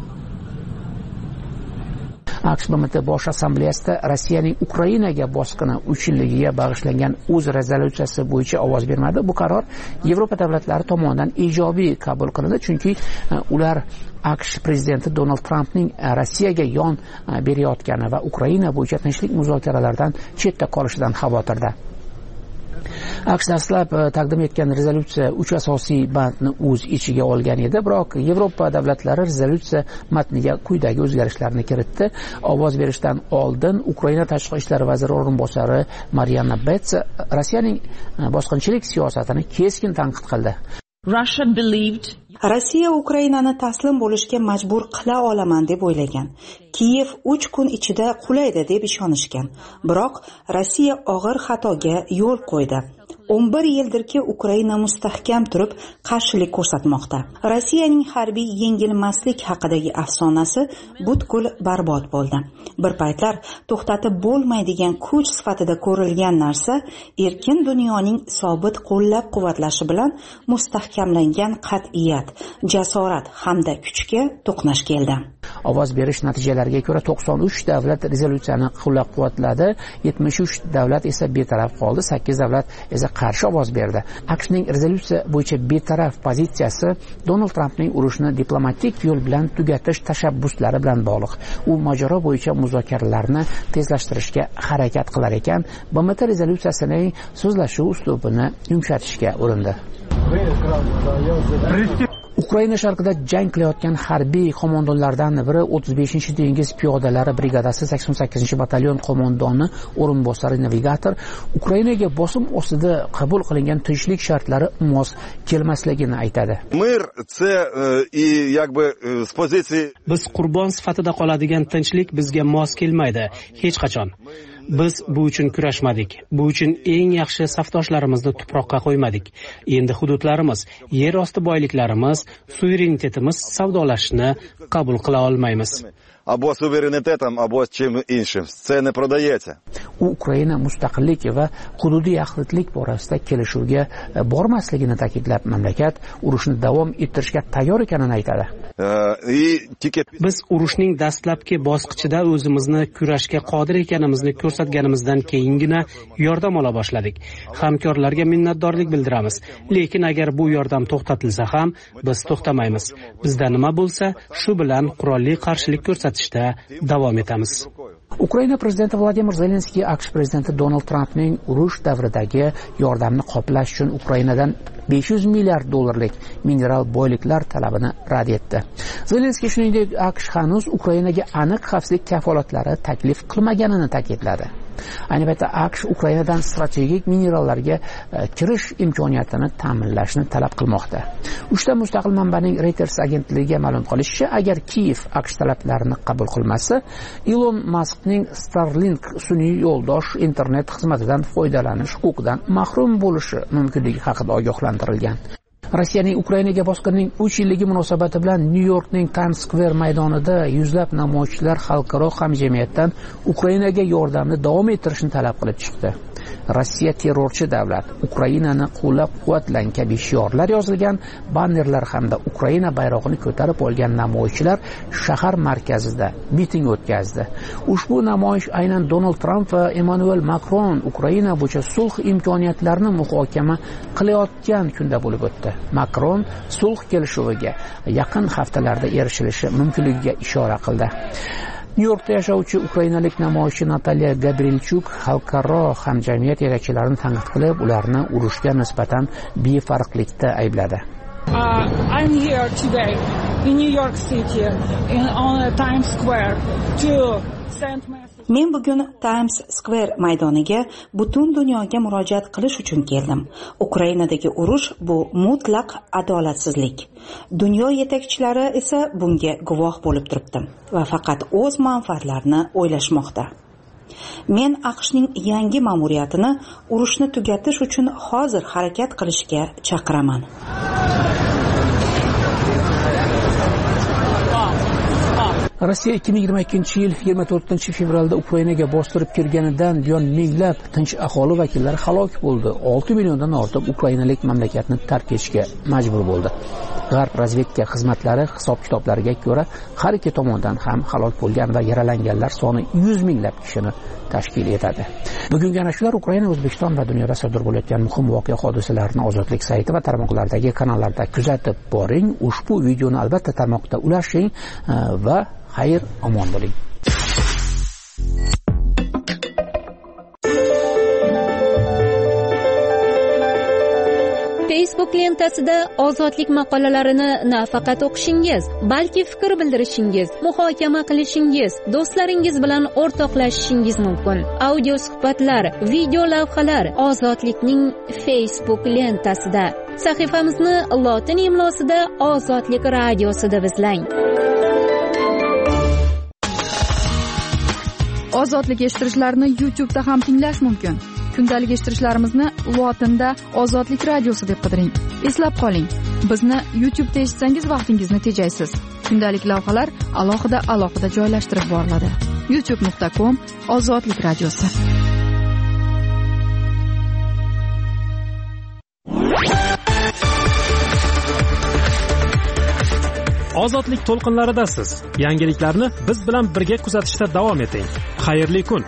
AQSh BMT bosh assambleyasida Rossiyaning Ukrainaga bosqini 3 yilligiga bag'ishlangan o'z rezolyutsiyasi bo'yicha ovoz bermadi. Bu qaror Yevropa davlatlari tomonidan ijobiy qabul qilindi, chunki ular AQSh prezidenti Donald Trampning Rossiyaga yon berayotgani va Ukraina bo'yicha tinchlik muzokaralaridan chetda qolishidan xavotirda. AQSh dastlab taqdim etgan rezolyutsiya 3 asosiy bandni o'z ichiga olgan edi, biroq Yevropa davlatlari rezolyutsiya matniga quyidagi o'zgarishlarni kiritdi. Ovoz berishdan oldin Ukraina tashqi ishlar vaziri o'rinbosari Mariana Betts Rossiyaning bosqinchilik siyosatini keskin tanqid qildi. Rossiya Ukrainani taslim bo'lishga majbur qila olaman deb o'ylagan. Kiyev 3 kun ichida qulaydi deb ishonishgan. Biroq Rossiya og'ir xatoga yo'l qo'ydi. 11 yildirki Ukraina mustahkam turib qarshilik ko'rsatmoqda. Rossiyaning harbiy yengilmaslik haqidagi afsonasi butkul barbod bo'ldi. Bir paytlar to'xtatib bo'lmaydigan kuch sifatida ko'rilgan narsa erkin dunyoning sobit qo'llab-quvvatlashi bilan mustahkamlangan qat'iyat, jasorat hamda kuchga to'qnash keldi. Ovoz berish natijalariga ko'ra 93 davlat rezolyutsiyani qo'llab-quvvatladi, 73 davlat esa betaraf qoldi, 8 davlat esa qarshi ovoz berdi. AQShning rezolyutsiya bo'yicha betaraf pozitsiyasi Donald Trampning urushni diplomatik yo'l bilan tugatish tashabbuslari bilan bog'liq. U mojaro bo'yicha muzokaralarni tezlashtirishga harakat qilar ekan, BMT rezolyutsiyasining so'zlashuv uslubini yumshatishga urindi. Ukraina sharqida jang qilayotgan harbiy qo'mondonlardan biri 35-dengiz piyodalari brigadasi 88-batalyon qo'mondoni o'rinbosari navigator Ukrainaga bosim ostida qabul qilingan tinchlik shartlari mos kelmasligini aytadi. Biz qurbon sifatida qoladigan tinchlik bizga mos kelmaydi hech qachon. Biz bu uchun kurashmadik. Bu uchun eng yaxshi safdoshlarimizni tuproqqa qo'ymadik. Endi hududlarimiz, yer osti boyliklarimiz, suverenitetimiz savdolashishni qabul qila olmaymiz. Або суверенитетом, або чим іншим. Це не продається. U Ukraina mustaqillik va hududiy yaxlitlik borasida kelishuvga bormasligini ta'kidlab, mamlakat urushni davom ettirishga tayyor ekanini aytadi. Biz urushning dastlabki bosqichida o'zimizni kurashga qodir ekanimizni ko'rsatganimizdan keyingina yordam ola boshladik. Hamkorlarga minnatdorlik bildiramiz. Lekin agar bu yordam to'xtatilsa ham, biz to'xtamaymiz. Bizda nima bo'lsa, shu bilan qurolli qarshilik ko'rsatishda davom etamiz. Ukraina prezidenti Vladimir Zelenskiy AQSh prezidenti Donald Trampning urush davridagi yordamni qoplash uchun Ukrainadan $500 milliard mineral boyliklar talabini rad etdi. Zelenskiy shuningdek AQSh hanuz Ukrainaga aniq xavfsizlik kafolatlari taklif qilmaganini ta'kidladi. Ayni paytda AQSh Ukrainadan strategik minerallarga kirish imkoniyatini ta'minlashni talab qilmoqda. Uchta mustaqil manbaning Reuters agentligiga ma'lum qilishicha, agar Kiyev AQSh talablarini qabul qilmasa, Elon Muskning Starlink sun'iy yo'ldosh internet xizmatidan foydalanish huquqidan mahrum bo'lishi mumkinligi haqida ogohlantirilgan. Rossiyaning Ukrainaga bosqinining 3 yilligi munosabati bilan New Yorkning Times Square maydonida yuzlab namoyishchilar xalqaro hamjamiyatdan Ukrainaga yordamni davom ettirishni talab qilib chiqdi. Rossiya terrorchi davlat, Ukrainani qo'llab-quvvatlang kabi shiorlar yozilgan bannerlar hamda Ukraina bayrog'ini ko'tarib olgan namoyishchilar shahar markazida miting o'tkazdi. Ushbu namoyish aynan Donald Trump va Emmanuel Macron Ukraina bo'yicha sulh imkoniyatlarini muhokama qilayotgan kunda bo'lib o'tdi. Macron sulh kelishuviga yaqin haftalarda erishilishi mumkinligiga ishora qildi. New Yorkda yashovchi ukrainalik namoyishchi Natalya Gabrilchuk xalqaro hamjamiyat yetakchilarini tanqid qilib, ularni urushga nisbatan befarqlikda aybladi. I'm here today in New York City on Times Square to send message. Men bugun Times Square maydoniga butun dunyoga murojaat qilish uchun keldim. Ukrainadagi urush bu mutlaq adolatsizlik. Dunyo yetakchilari esa bunga guvoh bo'lib turibdi va faqat o'z manfaatlarini o'ylashmoqda. Men AQShning yangi ma'muriyatini urushni tugatish uchun hozir harakat qilishga chaqiraman. Rossiya 2022-yil 24-fevralda Ukrainaga bostirib kirganidan buyon minglab tinch aholi vakillari halok bo'ldi. 6 milliondan ortiq ukrainalik mamlakatni tark etishga majbur bo'ldi. G'arb razvedka xizmatlari hisob-kitoblariga ko'ra, har ikki tomondan ham halok bo'lgan va yaralanganlar soni 100 minglab kishini tashkil etadi. Bugungi ana shular Ukraina, O'zbekiston va dunyoda sodir bo'layotgan muhim voqea hodisalarni Ozodlik sayti va tarmoqlardagi kanallarda kuzatib boring. Ushbu videoni albatta tarmoqda ulashing va xayr, omon bo'ling. Facebook lentasida ozodlik maqolalarini nafaqat o'qishingiz, balki fikr bildirishingiz, muhokama qilishingiz, do'stlaringiz bilan o'rtoqlashishingiz mumkin. Audio suhbatlar, video lavhalar Ozodlikning Facebook lentasida. Sahifamizni lotin imlosida Ozodlik radiosida deb izlang. Ozodlik eshittirishlarini YouTube'da ham tinglash mumkin. kundalik eshittirishlarimizni lotinda ozodlik radiosi deb qidiring. Eslab qoling, bizni YouTube'da eshitsangiz vaqtingizni tejaysiz. Kundalik lavhalar alohida joylashtirib boriladi. youtube.com/ozodlik radiosi. Ozodlik to'lqinlaridasiz. Yangiliklarni biz bilan birga kuzatishda davom eting. Xayrli kun.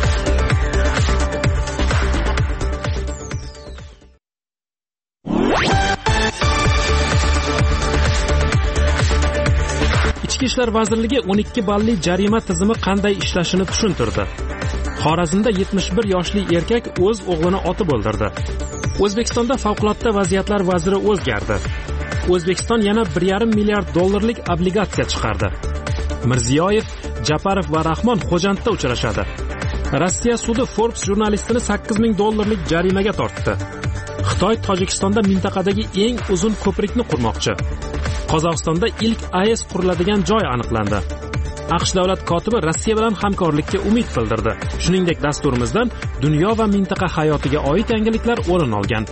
Ichki ishlar vazirligi 12 balli jarima tizimi qanday ishlashini tushuntirdi. Xorazmda 71 yoshli erkak o'z o'g'lini otib o'ldirdi. O'zbekistonda favqulodda vaziyatlar vaziri o'zgardi. O'zbekiston yana 1,5 milliard dollarlik obligatsiya chiqardi. Mirziyoyev, Japarov va Rahmon Xo'jandda uchrashadi. Rossiya sudi Forbes jurnalistini 8,000 dollarlik jarimaga tortdi. Xitoy Tojikistonda mintaqadagi eng uzun ko'prikni qurmoqchi. Qozog'istonda ilk AES quriladigan joy aniqlandi. AQSh davlat kotibi Rossiya bilan hamkorlikka umid bildirdi. Shuningdek, dasturimizdan dunyo va mintaqa hayotiga oid yangiliklar o'rin olgan.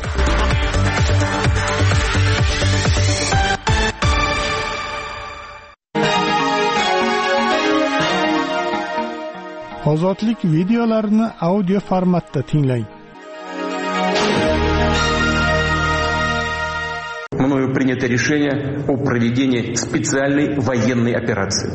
Ozodlik videolarini audio formatda tinglang. Мною принято решение о проведении специальной военной операции.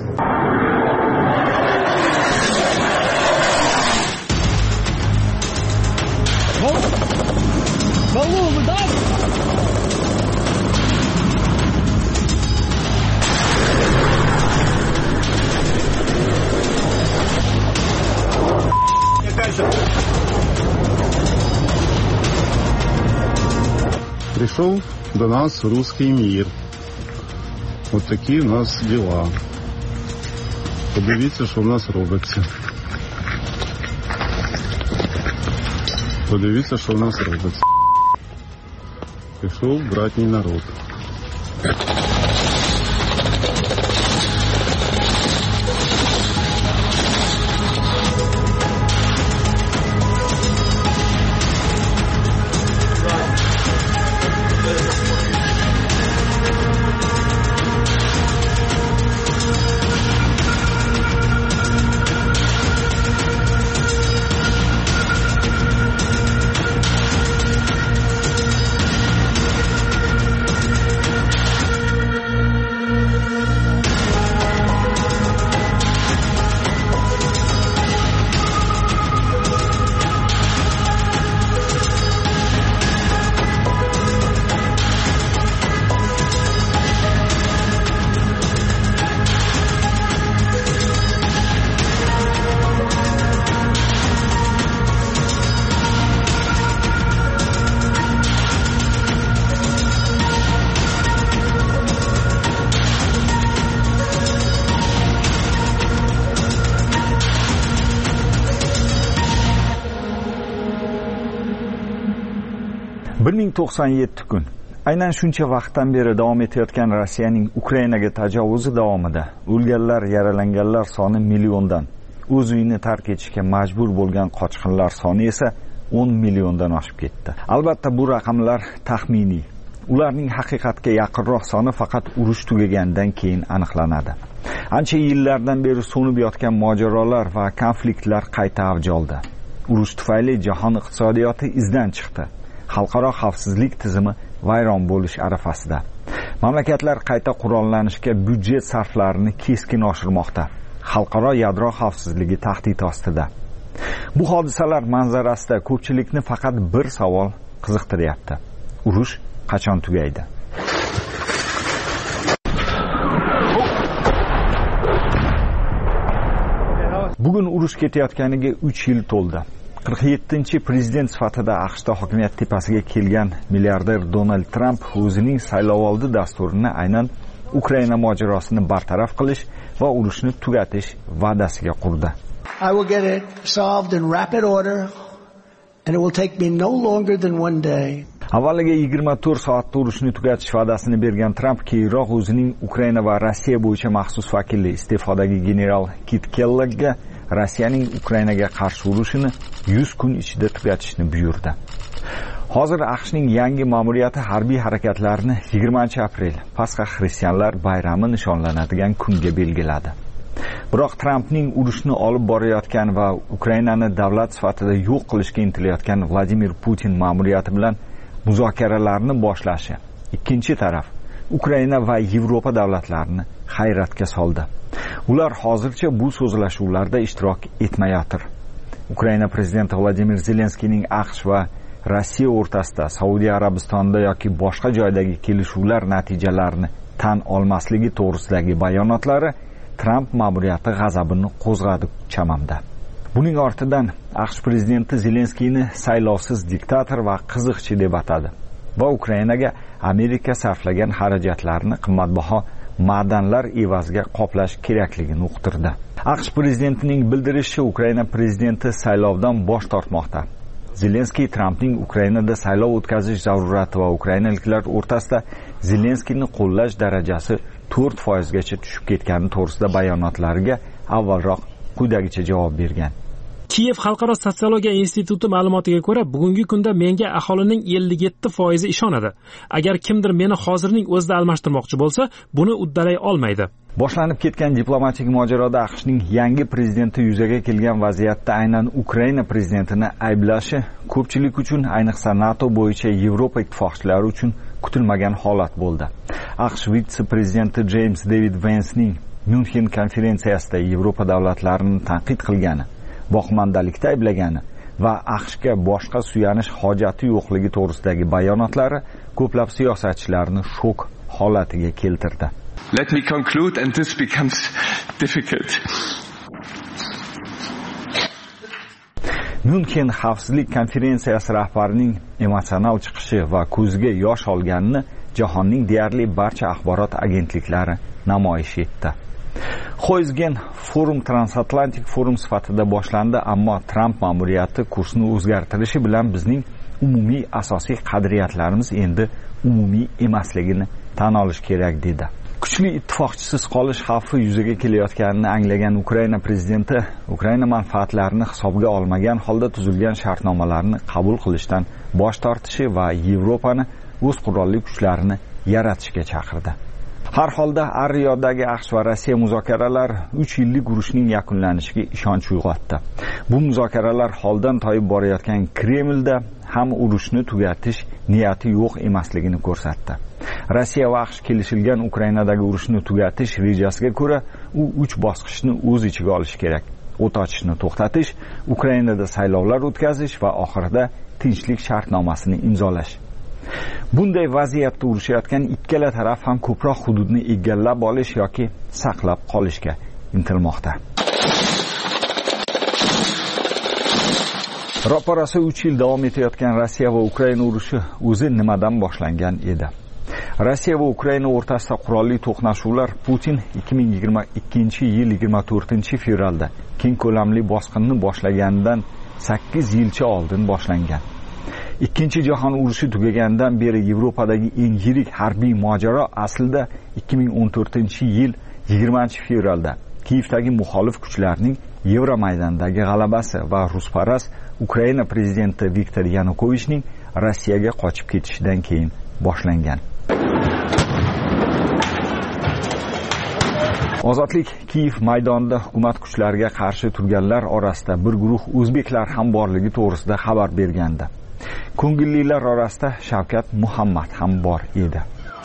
Пришел до нас русский мир. Вот такие у нас дела. Подивіться, що в нас робиться. Подивіться, що в нас робиться. Прийшов братній народ. ...1097 kun. Aynan shuncha vaqtdan beri davom etayotgan Rossiyaning Ukrainaga tajovuzi davomida o'lganlar, yaralanganlar soni milliondan, o'z uyini tark etishga majbur bo'lgan qochqinlar soni esa 10 milliondan oshib ketdi. Albatta bu raqamlar taxminiy. Ularning haqiqatga yaqinroq soni faqat urush tugagandan keyin aniqlanadi. Ancha yillardan beri so'nib yotgan mojarolar va konfliktlar qayta avj oldi. Urush tufayli jahon iqtisodiyoti izdan chiqdi. Xalqaro xavfsizlik tizimi vayron bo'lish arafasida. Mamlakatlar qayta qurollanishga byudjet sarflarini keskin oshirmoqda. Xalqaro yadro xavfsizligi tahdid ostida. Bu hodisalar manzarasida ko'pchilikni faqat bir savol qiziqtiryapti. Urush qachon tugaydi? Bugun urush ketayotganiga 3 yil to'ldi. 47-prezident sifatida AQShda hokimiyat tepasiga kelgan milliarder Donald Trump o'zining saylovoldi dasturini aynan Ukraina mojarosini bartaraf qilish va urushni tugatish va'dasiga qurdi. I will get it solved in rapid order and it will take me no longer than one day. Avvaliga 24 soatda urushni tugatish va'dasini bergan Trump keyinroq o'zining Ukraina va Rossiya bo'yicha maxsus vakili iste'fodagi general Kit Kelloggga Rossiyaning Ukrainaga qarshi urushini 100 kun ichida tugatishni buyurdi. Hozir AQShning yangi ma'muriyati harbiy harakatlarni 20-aprel Pasxa xristianlar bayrami nishonlanadigan kunga belgiladi. Biroq Trampning urushni olib borayotgan va Ukrainani davlat sifatida yo'q qilishga intilayotgan Vladimir Putin ma'muriyati bilan muzokaralarni boshlashi ikkinchi taraf Ukraina va Yevropa davlatlarini hayratga soldi. Ular hozircha bu so'zlashuvlarda ishtirok etmayotir. Ukraina prezidenti Vladimir Zelenskiyning AQSh va Rossiya o'rtasida Saudiya Arabistonida yoki boshqa joydagi kelishuvlar natijalarini tan olmasligi to'g'risidagi bayonotlari Tramp ma'muriyati g'azabini qo'zg'adi chamamda. Buning ortidan AQSh prezidenti Zelenskiyni saylovsiz diktator va qiziqchi deb atadi va Ukrainaga Amerika sarflagan xarajatlarni qimmatbaho ma'danlar evaziga qoplash kerakligini uqtirdi. AQSh prezidentining bildirishicha, Ukraina prezidenti saylovdan bosh tortmoqda. Zelenskiy Trampning Ukrainada saylov o'tkazish zarurati va ukrainaliklar o'rtasida Zelenskiyni qo'llash darajasi 4% gacha tushib ketgani to'g'risida bayonotlariga avvalroq quyidagicha javob bergan. Kiyev xalqaro sotsiologiya instituti ma'lumotiga ko'ra, bugungi kunda menga aholining 57% ishonadi. Agar kimdir meni hozirning o'zida almashtirmoqchi bo'lsa, buni uddalay olmaydi. Boshlanib ketgan diplomatik mojaroda AQShning yangi prezidenti yuzaga kelgan vaziyatda aynan Ukraina prezidentini ayblashi ko'pchilik uchun, ayniqsa NATO bo'yicha Yevropa ittifoqchilari uchun kutilmagan holat bo'ldi. AQSh vitse-prezidenti James David Vance'ning Myunxen konferensiyasida Yevropa davlatlarini tanqid qilgani, boqmandalikda ayblagani va AQShga boshqa suyanish hojati yo'qligi to'g'risidagi bayonotlari ko'plab siyosatchilarni shok holatiga keltirdi. Let me conclude, and this becomes difficult. Myunxen xavfsizlik konferensiyasi rahbarining emotsional chiqishi va ko'ziga yosh olganini jahonning deyarli barcha axborot agentliklari namoyish etdi. Xo'jgen forum transatlantik forum sifatida boshlandi, ammo Trump ma'muriyati kursni o'zgartirishi bilan bizning umumiy asosiy qadriyatlarimiz endi umumiy emasligini tan olish kerak dedi. Kuchli ittifoqchisiz qolish xavfi yuzaga kelayotganini anglagan Ukraina prezidenti Ukraina manfaatlarini hisobga olmagan holda tuzilgan shartnomalarni qabul qilishdan bosh tortishi va Yevropani o'z qurolli kuchlarini yaratishga chaqirdi. Har holda Ar-Riyodagi AQSh va Rossiya muzokaralari 3 yillik urushning yakunlanishiga ishonch uyg'otdi. Bu muzokaralar holdan toyib borayotgan Kremlda ham urushni tugatish niyati yo'q emasligini ko'rsatdi. Rossiya va AQSh kelishilgan Ukrainadagi urushni tugatish rejasiga ko'ra, u 3 bosqichni o'z ichiga olishi kerak. O't ochishni to'xtatish, Ukrainada saylovlar o'tkazish va oxirida tinchlik shartnomasini imzolash. Bunday vaziyatda urushayotgan ikkala taraf ham ko'proq hududni egallab olish yoki saqlab qolishga intilmoqda. Ro'parasi 3 yil davom etayotgan Rossiya va Ukraina urushi o'zi nimadan boshlangan edi? Rossiya va Ukraina o'rtasida qurolli to'qnashuvlar Putin 2022-yil 24-fevralda keng ko'lamli bosqinni boshlaganidan 8 yilcha oldin boshlangan. Ikkinchi jahon urushi tugagandan beri Yevropadagi eng yirik harbiy mojaro aslida 2014-yil 20-fevralda Kiyevdagi muxolif kuchlarning Yevromaydondagi g'alabasi va rusparast Ukraina prezidenti Viktor Yanukovichning Rossiyaga qochib ketishidan keyin boshlangan. Ozodlik Kiyev maydonida hukumat kuchlariga qarshi turganlar orasida bir guruh o'zbeklar ham borligi to'g'risida xabar bergandi. Ko'ngillilar orasida Shavkat Muhammad ham bor edi.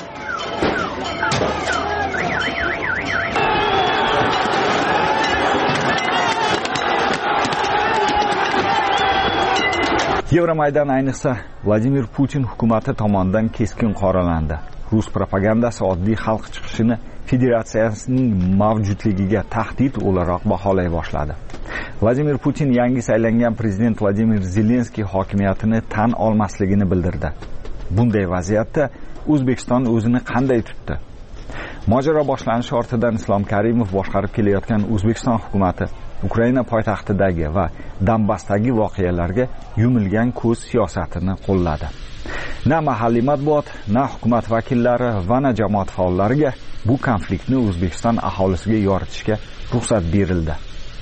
Yevromaydon ayniqsa Vladimir Putin hukumati tomonidan keskin qoralandi. Rus propagandasi oddiy xalq chiqishini federatsiyasining mavjudligiga tahdid o'laroq baholay boshladi. Vladimir Putin yangi saylangan prezident Vladimir Zelenskiy hokimiyatini tan olmasligini bildirdi. Bunday vaziyatda O'zbekiston o'zini qanday tutdi? Mojaro boshlanishi ortidan Islom Karimov boshqarib kelayotgan O'zbekiston hukumati Ukraina poytaxtidagi va Donbassdagi voqealarga yumilgan ko'z siyosatini qo'lladi. Na mahalliy matbuot, na hukumat vakillari va na jamoat faollariga bu konfliktni O'zbekiston aholisiga yoritishga ruxsat berildi.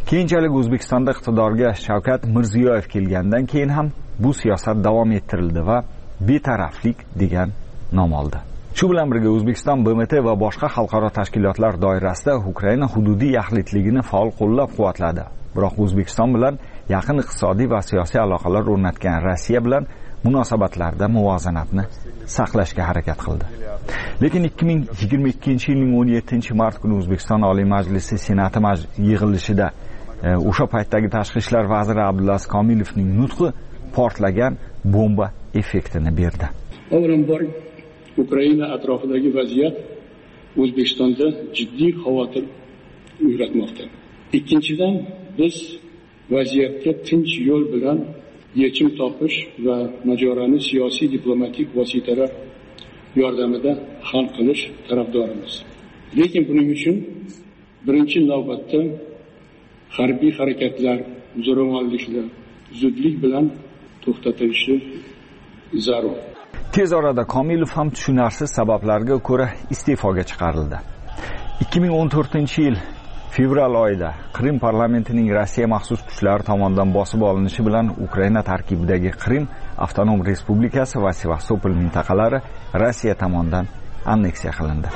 Keyinchalik O'zbekistonda iqtidorga Shavkat Mirziyoyev kelgandan keyin ham bu siyosat davom ettirildi va betaraflik degan nom oldi. Shu bilan birga O'zbekiston BMT va boshqa xalqaro tashkilotlar doirasida Ukraina hududiy yaxlitligini faol qo'llab-quvvatladi. Biroq O'zbekiston bilan yaqin iqtisodiy va siyosiy aloqalar o'rnatgan Rossiya bilan munosabatlarda muvozanatni saqlashga harakat qildi. Lekin 2022-yilning 17-mart kuni O'zbekiston Oliy Majlisi Senati yig'ilishida o'sha paytdagi tashqi ishlar vaziri Abdulaziz Komilovning nutqi portlagan bomba effektini berdi. Avvalambor Ukraina atrofidagi vaziyat O'zbekistonda jiddiy xavotir uyg'otmoqda. Ikkinchidan, biz vaziyatga tinch yo'l bilan yechim topish va mojaroni siyosiy diplomatik vositalar yordamida hal qilish tarafdorimiz. Lekin buning uchun birinchi navbatda harbiy harakatlar, zo'ravonliklar zudlik bilan to'xtatilishi zarur. Tez orada Komilov ham tushunarsiz sabablarga ko'ra iste'foga chiqarildi. 2014-yil fevral oyida Qrim parlamentining Rossiya maxsus kuchlari tomonidan bosib olinishi bilan Ukraina tarkibidagi Qrim avtonom respublikasi va Sevastopol mintaqalari Rossiya tomonidan anneksiya qilindi.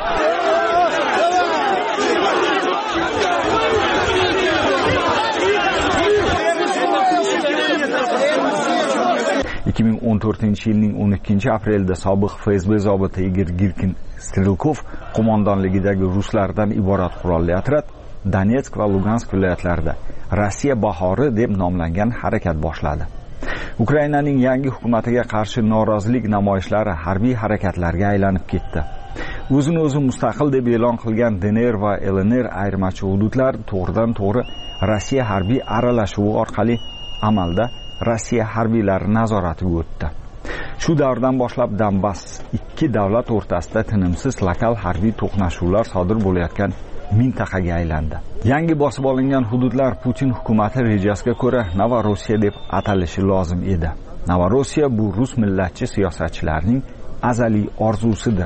yilning 12-aprelda sobiq FSB zobiti Igor Girkin Strelkov qo'mondonligidagi ruslardan iborat qurolli otryad Donetsk va Lugansk viloyatlarida Rossiya bahori deb nomlangan harakat boshladi. Ukrainaning yangi hukumatiga qarshi norozilik namoyishlari harbiy harakatlarga aylanib ketdi. O'zini o'zi mustaqil deb e'lon qilgan DNR va LNR ayirmachi hududlar to'g'ridan-to'g'ri Rossiya harbiy aralashuvi orqali amalda Rossiya harbiylari nazoratiga o'tdi. Shu davrdan boshlab Donbass ikki davlat o'rtasida tinimsiz lokal harbiy to'qnashuvlar sodir bo'layotgan mintaqaga aylandi. Yangi bosib olingan hududlar Putin hukumati rejasiga ko'ra Novorossiya deb atalishi lozim edi. Novorossiya bu rus millatchi siyosatchilarning azaliy orzusidir.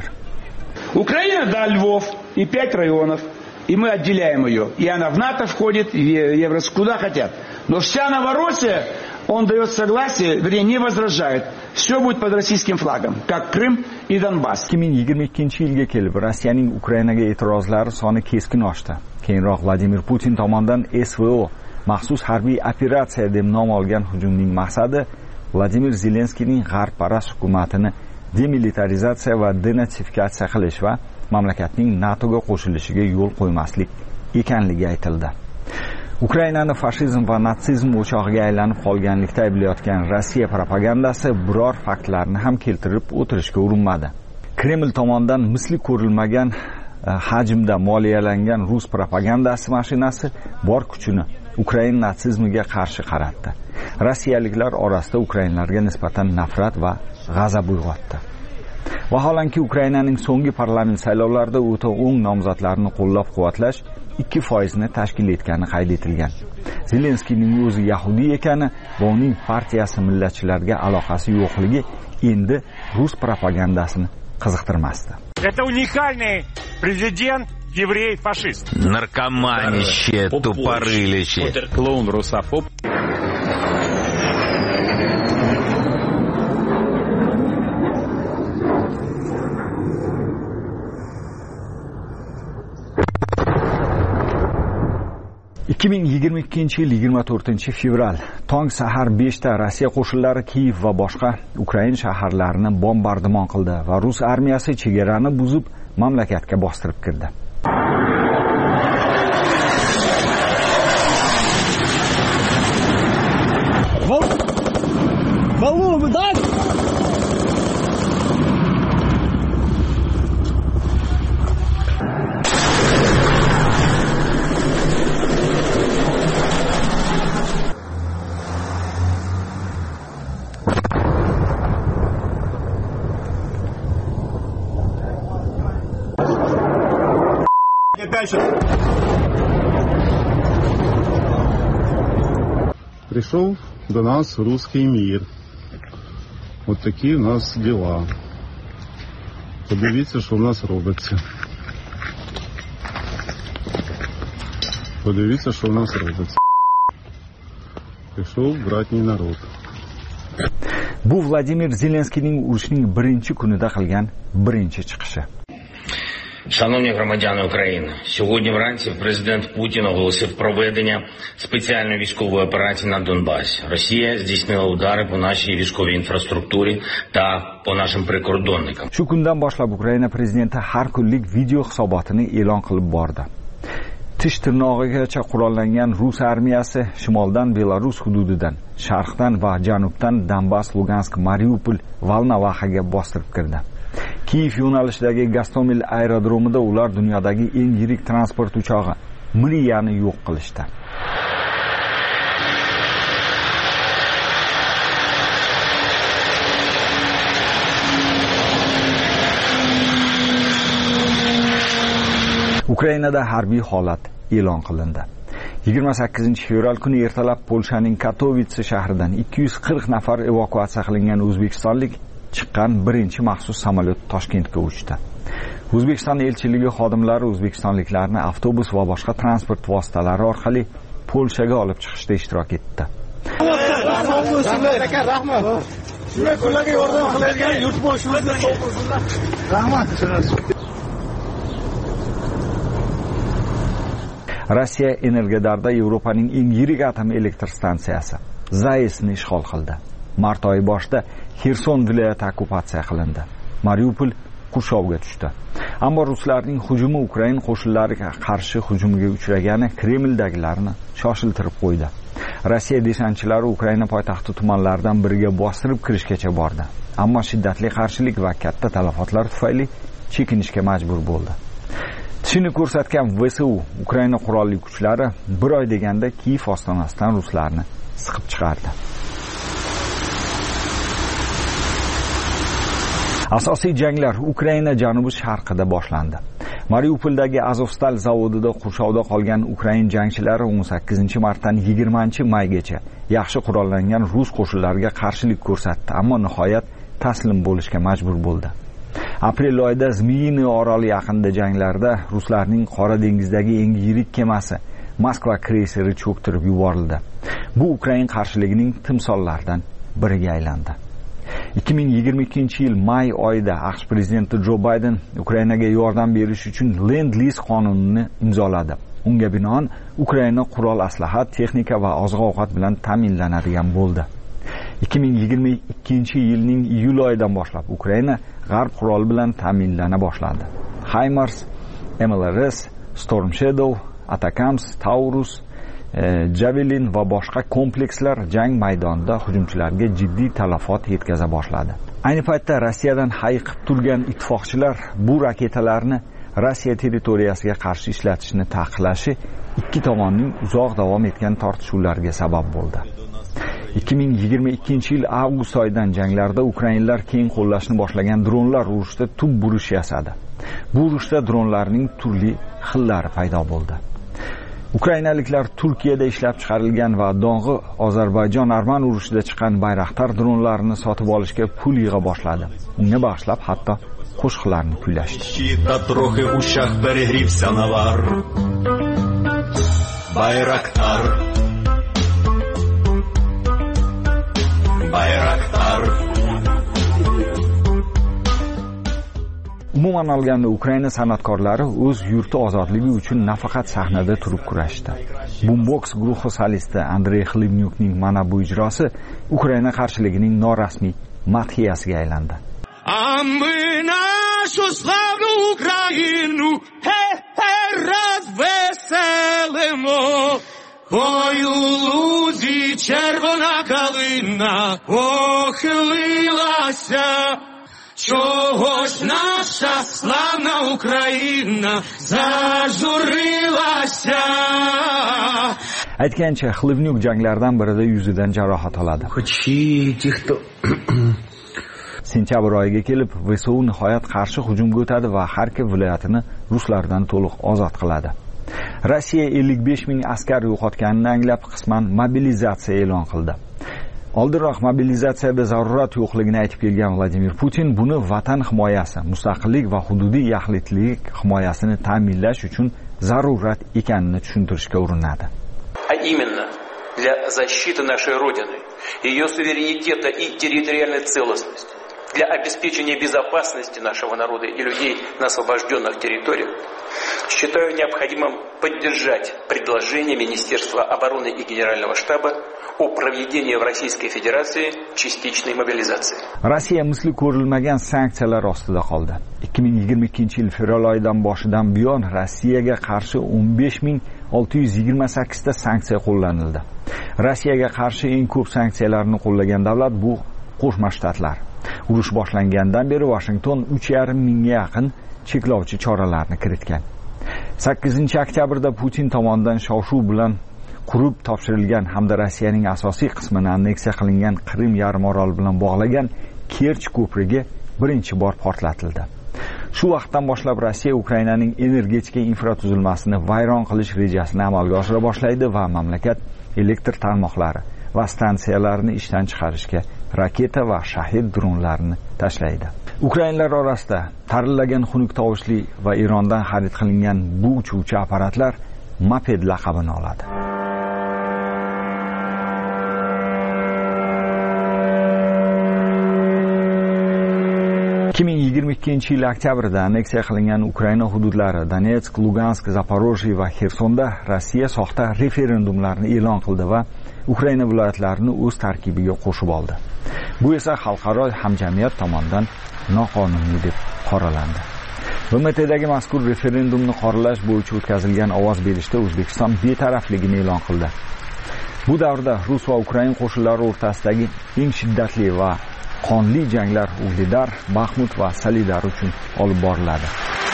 Украина да Львов и 5 районов, и мы отделяем ее. И она в НАТО входит, в Евросоюз, куда хотят. Но вся Новороссия, он дает согласие, вернее, не возражает. Все будет под российским флагом, как Крым и Донбасс. 2022-yilga kelib Rossiyaning Ukrainaga e'tirozlari soni keskin oshdi. Keyinroq Vladimir Putin tomonidan SVO maxsus harbiy operatsiya deb nom olgan hujumning maqsadi Vladimir Zelenskiyning g'arbparast hukumatini demilitarizatsiya va denatsifikatsiya qilish va mamlakatning NATOga qo'shilishiga yo'l qo'ymaslik ekanligi aytildi. Ukrainani fashizm va natsizm o'chog'iga aylanib qolganlikda ayblayotgan Rossiya propagandasi biror faktlarni ham keltirib o'tirishga urinmadi. Kreml tomonidan misli ko'rilmagan hajmda moliyalangan rus propagandasi mashinasi bor kuchini Ukraina natsizmiga qarshi qaratdi. Rossiyaliklar orasida ukrainlarga nisbatan nafrat va g'azab uyg'otdi. Vaholanki Ukrainaning so'nggi parlament saylovlarida o'ta o'ng nomzodlarni qo'llab-quvvatlash 2% ni tashkil etgani qayd etilgan. Zelenskiyning o'zi yahudiy ekani va uning partiyasi millatchilarga aloqasi yo'qligi endi rus propagandasini qiziqtirmasdi. Это уникальный президент еврей-фашист. Наркоманище, тупорылище. Клоун русофоб. yil 24-fevral tong sahar 5 da Rossiya qo'shinlari Kiyev va boshqa Ukraina shaharlarini bombardimon qildi va rus armiyasi chegarani buzib mamlakatga bostirib kirdi. Пришел до нас русский мир. Вот такие у нас дела. Подивіться, що в нас робиться. Подивіться, що в нас робиться. Пришел братний народ. Bu Vladimir Zelenskiyning urushning birinchi kunida qilgan birinchi chiqishi. Шановні громадяни України, сьогодні вранці президент Путін оголосив проведення спеціальної військової операції на Донбасі. Росія здійснила удари по нашій військовій інфраструктурі та по нашим прикордонникам. Shu kundan boshlab Ukraina prezidenti har kunlik video hisobotini e'lon qilib bordi. Tish tirnog'igacha qurollangan Rus armiyasi shimoldan Belarus hududidan, sharqdan va janubdan Donbas, Lugansk, Mariupol, Volnovakhaga bostirib kirdi. Kiyev yo'nalishidagi Gostomel aerodromida ular dunyodagi eng yirik transport uchog'i Mriyani yo'q qilishdi. Ukrainada harbiy holat e'lon qilindi. 28-fevral kuni ertalab Polshaning Katowice shahridan 240 nafar evakuatsiya qilingan o'zbekistonlik chiqqan birinchi maxsus samolyot Toshkentga uchdi. O'zbekiston elchiligi xodimlari o'zbekistonliklarni avtobus va boshqa transport vositalari orqali Polshaga olib chiqishda ishtirok etdi. Rossiya Energodarda Yevropaning eng yirik atom elektr stansiyasi Zaisni ishg'ol qildi. Mart oyi boshida Xerson viloyati okkupatsiya qilindi. Mariupol qurshovga tushdi. Ammo ruslarning hujumi Ukraina qo'shinlariga qarshi hujumga uchragani Kremldagilarni shoshiltirib qo'ydi. Rossiya desantchilari Ukraina poytaxti tumanlaridan biriga bostirib kirishgacha bordi. Ammo shiddatli qarshilik va katta talafotlar tufayli chekinishga majbur bo'ldi. Tishini ko'rsatgan VSU Ukraina qurolli kuchlari bir oy deganda Kiyev ostonasidan ruslarni siqib chiqardi. Asosiy janglar Ukraina janubi sharqida boshlandi. Mariupoldagi Azovstal zavodida qurshovda qolgan Ukraina jangchilari 18-martdan 20-maygacha yaxshi qurollangan rus qo'shinlariga qarshilik ko'rsatdi, ammo nihoyat taslim bo'lishga majbur bo'ldi. Aprel oyida Zmiyini oroli yaqinida janglarda ruslarning Qora dengizdagi eng yirik kemasi Moskva kreyseri cho'ktirib yuborildi. Bu Ukraina qarshiligining timsollaridan biriga aylandi. 2022-yil may oyida AQSh prezidenti Jo Bayden Ukrainaga yordam berish uchun Land-Lease qonunini imzoladi. Unga binoan Ukraina qurol aslahat, texnika va oziq-ovqat bilan ta'minlanadigan bo'ldi. 2022-yilning iyul oyidan boshlab Ukraina g'arb quroli bilan ta'minlana boshladi. HIMARS, MLRS, Storm Shadow, Atacams, Taurus, Javelin va boshqa komplekslar jang maydonida hujumchilarga jiddiy talafot yetkaza boshladi. Ayni paytda Rossiyadan hayiqib turgan ittifoqchilar bu raketalarni Rossiya territoriyasiga qarshi ishlatishni taqiqlashi ikki tomonning uzoq davom etgan tortishuvlariga sabab bo'ldi. 2022-yil avgust oyidan janglarda ukrainlar keng qo'llashni boshlagan dronlar urushda tub burish yasadi. Bu urushda dronlarning turli xillari paydo bo'ldi. Ukrainaliklar Turkiyada ishlab chiqarilgan va dong'i Ozarbayjon-Arman urushida chiqqan Bayraktar dronlarini sotib olishga pul yig'a boshladi. Unga bag'ishlab hatto qo'shiqlarni kuylashdi. Bayraktar Umuman olganda Ukraina san'atkorlari o'z yurti ozodligi uchun nafaqat sahnada turib kurashdi. Boombox guruhi solisti Andrey Xlivnyukning mana bu ijrosi Ukraina qarshiligining norasmiy madhiyasiga aylandi. Мы нашу славную Украину развеселимо. Ой, у лузі червона калина похилилася. Чого ж наша славна Україна зажурилася? Aytgancha, Xlivnyuk janglardan birida yuzidan jarohat oladi. Sentyabr oyiga kelib, VSU nihoyat qarshi hujumga o'tadi va Xarkov viloyatini ruslardan to'liq ozod qiladi. Rossiya 55,000 askar yo'qotganini anglab, qisman mobilizatsiya e'lon qildi. Oldinroq mobilizatsiyada zarurat yo'qligini aytib kelgan Vladimir Putin buni vatan himoyasi, mustaqillik va hududiy yaxlitlik himoyasini ta'minlash uchun zarurat ekanini tushuntirishga urinadi. А именно, для защиты нашей Родины, ее суверенитета и территориальной целостности, для обеспечения безопасности нашего народа и людей на освобожденных территориях, считаю необходимым поддержать предложение Министерства обороны и Генерального штаба о проведении в Российской Федерации частичной мобилизации. Rossiya misli ko'rilmagan sanksiyalar ostida qoldi. 2022-yil fevral oyidan boshidan buyon Rossiyaga qarshi 15.628 ta sanksiya qo'llanildi. Rossiyaga qarshi eng ko'p sanksiyalarni qo'llagan davlat bu Qo'shma Shtatlar. Urush boshlangandan beri Washington 3,5 mingga yaqin cheklovchi choralarni kiritgan. 8-oktyabrda Putin tomonidan shov-shuv bilan qurib topshirilgan hamda Rossiyaning asosiy qismini anneksiya qilingan Qrim yarimoroli bilan bog'lagan Kerch ko'prigi birinchi bor portlatildi. Shu vaqtdan boshlab Rossiya Ukrainaning energetika infratuzilmasini vayron qilish rejasini amalga oshira boshlaydi va mamlakat elektr tarmoqlari va stansiyalarini ishdan chiqarishga raketa va shahid dronlarini tashlaydi. Ukrainlar orasida tarillagan xunuk tovushli va Erondan xarid qilingan bu uchuvchi apparatlar moped laqabini oladi. ...2022 yil oktyabrda anneksiya qilingan Ukraina hududlari Donetsk, Lugansk, Zaporojye va Xersonda Rossiya soxta referendumlarni e'lon qildi va Ukraina viloyatlarini o'z tarkibiga qo'shib oldi. Bu esa xalqaro hamjamiyat tomonidan noqonuniy deb qoralandi. BMTdagi mazkur referendumni qoralash bo'yicha o'tkazilgan ovoz berishda O'zbekiston betarafligini e'lon qildi. Bu davrda Rus va Ukrain qo'shinlari o'rtasidagi eng shiddatli va qonli janglar Ugledar, Baxmut va Solidar uchun olib boriladi.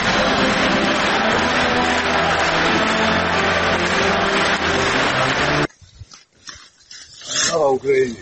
Slava Ukraini.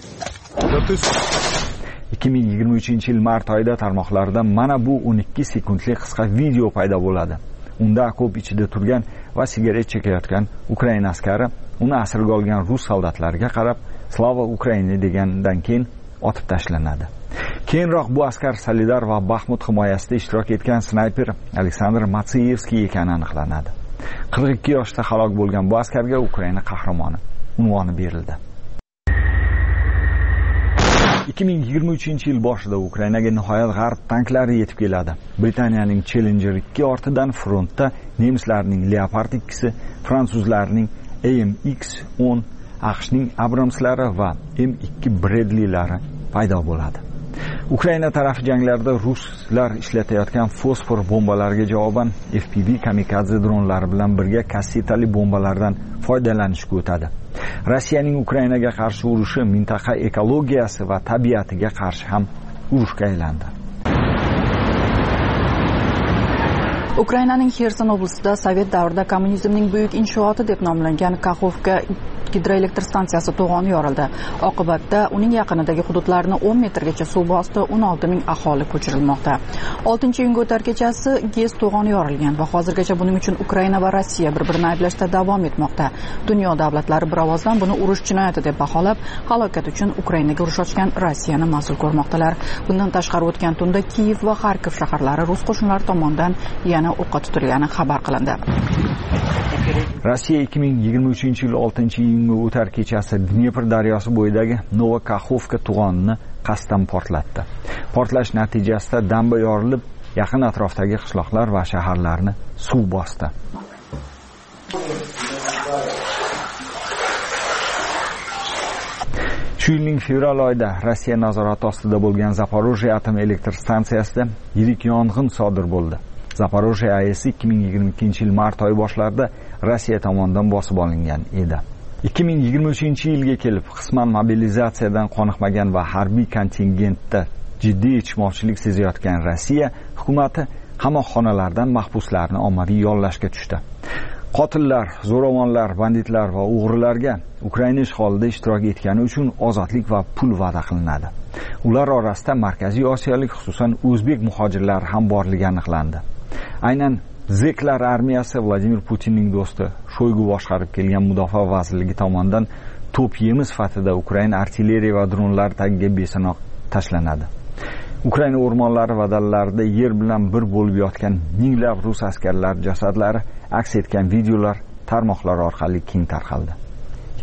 2023-yil mart oyida tarmoqlarda mana bu 12 sekundlik qisqa video paydo bo'ladi. Unda okop ichida turgan va sigaret chekayotgan Ukraina askari uni asirga olgan rus soldatlariga qarab Slava Ukraini degandan keyin otib tashlanadi. Keyinroq bu askar Solidar va Baxmut himoyasida ishtirok etgan snayper Aleksandr Matsiyevskiy ekani aniqlanadi. 42 yoshda halok bo'lgan bu askarga Ukraina qahramoni unvoni berildi. 2023-yil boshida Ukrainaga nihoyat g'arb tanklari yetib keladi. Britaniyaning Challenger 2 ortidan frontda nemislarning Leopard 2si, fransuzlarning AMX-10, AQShning Abramslari va M2 Bradleylari paydo bo'ladi. Ukraina tarafi janglarda ruslar ishlatayotgan fosfor bombalariga javoban FPV kamikadze dronlari bilan birga kassetali bombalardan foydalanishga o'tadi. Rossiyaning Ukrainaga qarshi urushi mintaqa ekologiyasi va tabiatiga qarshi ham urushga aylandi. Ukrainaning Xerson oblasida Sovet davrida kommunizmning buyuk inshooti deb nomlangan Kakhovka gidroelektr stansiyasi to'g'oni yorildi. Oqibatda uning yaqinidagi hududlarni 10 metrgacha suv bosdi, 16 ming aholi ko'chirilmoqda. 6-iyunga o'tar kechasi GES to'g'oni yorilgan va hozirgacha buning uchun Ukraina va Rossiya bir-birini ayblashda davom etmoqda. Dunyo davlatlari bir ovozdan buni urush jinoyati deb baholab, halokat uchun Ukrainaga urush ochgan Rossiyani mas'ul ko'rmoqdalar. Bundan tashqari o'tgan tunda Kiyev va Xarkov shaharlari rus qo'shinlari tomonidan yana o'qqa tutilgani xabar qilindi. Rossiya 2023-yil 6-iyunga o'tar kechasi Dnepr daryosi bo'yidagi Novokakhovka to'g'onini qasddan portlatdi. Portlash natijasida damba yorilib, yaqin atrofdagi qishloqlar va shaharlarni suv bosdi. Shu yilning fevral oyida Rossiya nazorati ostida bo'lgan Zaporojye atom elektr stansiyasida yirik yong'in sodir bo'ldi. Zaporojye AES 2022-yil mart oyi boshlarida Rossiya tomonidan bosib olingan edi. 2023-yilga kelib qisman mobilizatsiyadan qoniqmagan va harbiy kontingentda jiddiy yetishmovchilik sezayotgan Rossiya hukumati qamoqxonalardan mahbuslarni ommaviy yollashga tushdi. Qotillar, zo'ravonlar, banditlar va o'g'rilarga Ukraina ishg'olida ishtirok etgani uchun ozodlik va pul va'da qilinadi. Ular orasida Markaziy Osiyolik, xususan o'zbek muhojirlari ham borligi aniqlandi. Aynan Zeklar armiyasi Vladimir Putinning do'sti Shoygu boshqarib kelgan mudofaa vazirligi tomonidan to'p yemi sifatida Ukraina artilleriya va dronlar tagiga beso'noq tashlanadi. Ukraina o'rmonlari va dalalarida yer bilan bir bo'lib yotgan minglab rus askarlar jasadlari aks etgan videolar tarmoqlar orqali keng tarqaldi.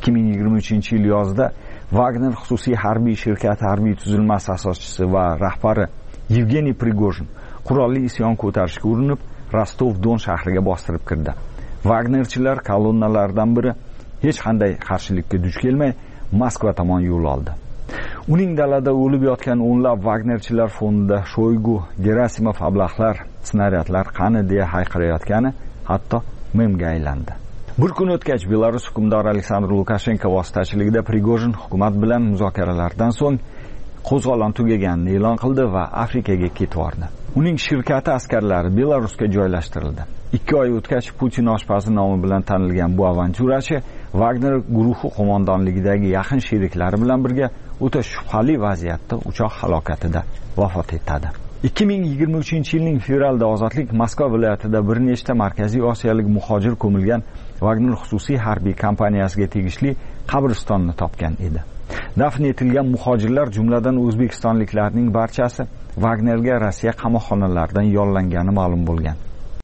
2023-yil yozida Wagner xususiy harbiy shirkati harbiy tuzilmasi asoschisi va rahbari Yevgeniy Prigojin qurolli isyon ko'tarishga urinib, Rostov-Don shahriga bostirib kirdi. Wagnerchilar kolonnalaridan biri hech qanday qarshilikka duch kelmay Moskva tomon yo'l oldi. Uning dalada o'lib yotgan o'nlab Wagnerchilar fonida Shoygu, Gerasimov ablahlar, snaryadlar qani deya hayqirayotgani hatto memga aylandi. Bir kun o'tgach Belarus hukmdori Aleksandr Lukashenko vositachiligida Prigojin hukumat bilan muzokaralardan so'ng qo'zg'olon tugaganini e'lon qildi va Afrikaga ketib bordi. Uning shirkati askarlari Belarusga joylashtirildi. 2 oy o'tgach Putin oshpazi nomi bilan tanilgan bu avantyurachi Wagner guruhi qo'mondonligidagi yaqin sheriklari bilan birga o'ta shubhali vaziyatda uchoq halokatida vafot etadi. 2023-yilning fevralda ozodlik Moskva viloyatida bir nechta markaziy osiyolik muhojir ko'milgan Wagner xususiy harbiy kompaniyasiga tegishli qabristonni topgan edi. Dafn etilgan muhojirlar, jumladan o'zbekistonliklarning barchasi Wagnerga Rossiya qamoqxonalaridan yollangani ma'lum bo'lgan.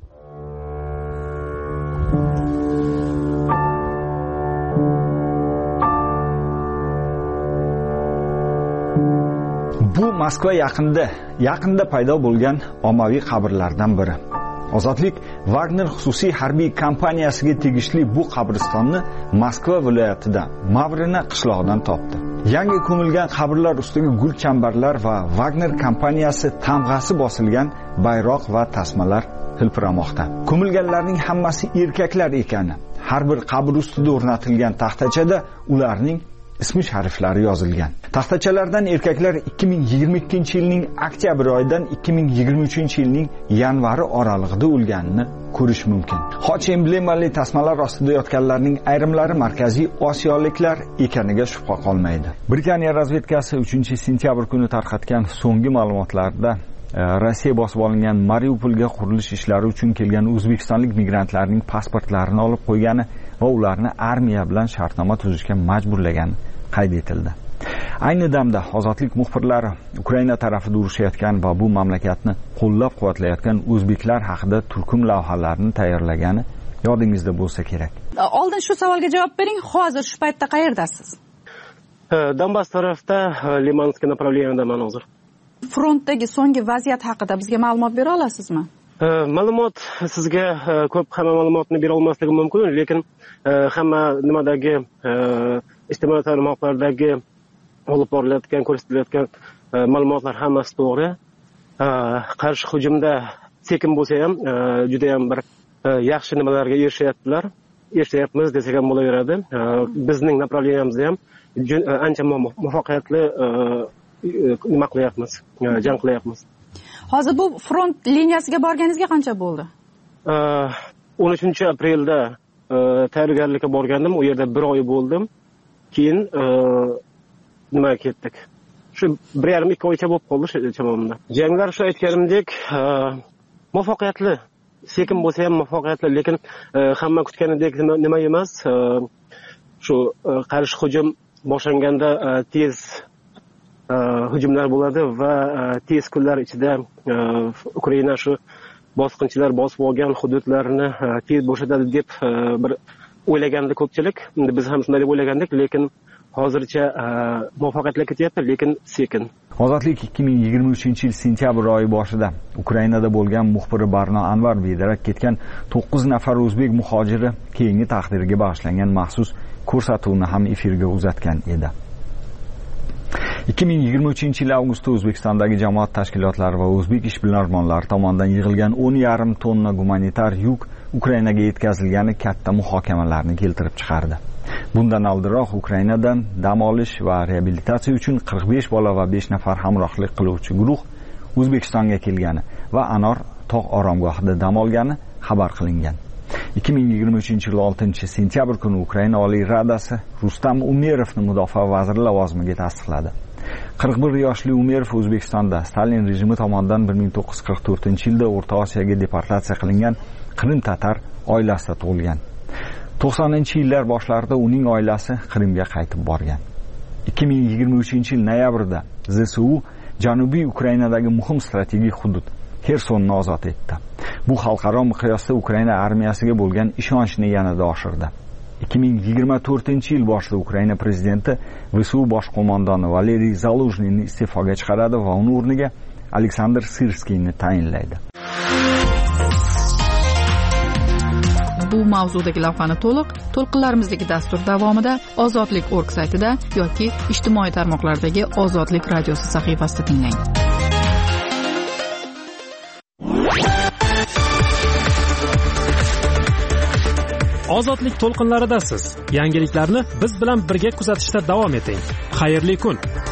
Bu Moskva yaqinda paydo bo'lgan ommaviy qabrlardan biri. Ozodlik Wagner xususiy harbiy kompaniyasiga tegishli bu qabristonni Moskva viloyatida Mavrina qishlog'idan topdi. Yangi ko'milgan qabrlar ustiga gul chambarlar va Wagner kompaniyasi tamg'asi bosilgan bayroq va tasmalar hilpiramoqda. Ko'milganlarning hammasi erkaklar ekani, har bir qabr ustida o'rnatilgan taxtachada ularning ismi shariflari yozilgan. Taxtachalardan erkaklar 2022-yilning oktyabr oyidan 2023-yilning yanvari oralig'ida o'lganini ko'rish mumkin. Xoch emblemali tasmalar ostida yotganlarning ayrimlari markaziy osiyoliklar ekaniga shubha qolmaydi. Britaniya razvedkasi 3-sentyabr kuni tarqatgan so'nggi ma'lumotlarda Rossiya bosib olingan Mariupolga qurilish ishlari uchun kelgan o'zbekistonlik migrantlarning pasportlarini olib qo'ygani va ularni armiya bilan shartnoma tuzishga majburlagani qayd etildi. Ayni damda ozodlik muxbirlari Ukraina tarafida urushayotgan va bu mamlakatni qo'llab-quvvatlayotgan o'zbeklar haqida turkum lavhalarni tayyorlagani yodingizda bo'lsa kerak. Oldin shu savolga javob bering. Hozir shu paytda qayerdasiz? Donbass tarafda, Limanskiy направлениеdaman hozir. Frontdagi so'nggi vaziyat haqida bizga ma'lumot bera olasizmi? Ma'lumot sizga ko'p hamma ma'lumotni bera olmasligim mumkin, lekin hamma nimadagi ijtimoiy tarmoqlardagi olib borilayotgan, ko'rsatilayotgan ma'lumotlar hammasi to'g'ri. Qarshi hujumda sekin bo'lsa ham juda ham bir yaxshi nimalarga erishayapmiz desak ham bo'laveradi. Bizning направлениямizda ham ancha muvaffaqiyatli nima qilyapmiz, jang qilyapmiz. Hozir bu front liniyasiga borganingizga qancha bo'ldi? 13-aprelda tayyorgarlikka borgandim. U yerda 1 oy bo'ldim. Keyin nimaga ketdik? Shu 1,5-2 oycha bo'lib qoldi chamamda. Janglar shu aytganimdek muvaffaqiyatli, sekin bo'lsa ham muvaffaqiyatli, lekin hamma kutganidek nima emas. Shu qarshi hujum boshlanganda tez hujumlar bo'ladi va tez kunlar ichida Ukraina shu bosqinchilar bosib olgan hududlarni tez bo'shatadi deb bir o'ylagandi ko'pchilik. Biz ham shunday deb o'ylagandik, lekin hozircha muvaffaqiyatli ketyapti, lekin sekin. Ozodlik 2023-yil sentyabr oyi boshida Ukrainada bo'lgan muxbiri Barno Anvar bedarak ketgan 9 nafar o'zbek muhojiri keyingi taqdiriga bag'ishlangan maxsus ko'rsatuvni ham efirga uzatgan edi. 2023-yil avgustda O'zbekistondagi jamoat tashkilotlari va o'zbek ishbilarmonlari tomonidan yig'ilgan 10,5 tonna gumanitar yuk Ukrainaga yetkazilgani katta muhokamalarni keltirib chiqardi. Bundan oldinroq Ukrainadan dam olish va reabilitatsiya uchun 45 bola va 5 nafar hamrohlik qiluvchi guruh O'zbekistonga kelgani va Anor tog' oromgohida dam olgani xabar qilingan. 2023-yil 6-sentyabr kuni Ukraina Oliy Radasi Rustam Umerovni mudofaa vaziri lavozimiga tasdiqladi. 41 yoshli Umerov O'zbekistonda Stalin rejimi tomonidan 1944-yilda O'rta Osiyoga deportatsiya qilingan Qrim tatar oilasida tug'ilgan. 90-yillar boshlarida uning oilasi Qrimga qaytib borgan. 2023-yil noyabrda ZSU Janubiy Ukrainadagi muhim strategik hudud Xersonni ozod etdi. Bu xalqaro miqyosda Ukraina armiyasiga bo'lgan ishonchni yanada oshirdi. 2024-yil boshida Ukraina prezidenti VSU bosh qo'mondoni Valeriy Zaluzhniyni iste'foga chiqaradi va uning o'rniga Aleksandr Sirskiyni tayinlaydi. Bu mavzudagi lavhani to'lqinlarimizdagi dastur davomida Ozodlik.org saytida yoki ijtimoiy tarmoqlardagi Ozodlik radiosi sahifasida tinglang. Ozodlik to'lqinlaridasiz. Yangiliklarni biz bilan birga kuzatishda davom eting. Xayrli kun.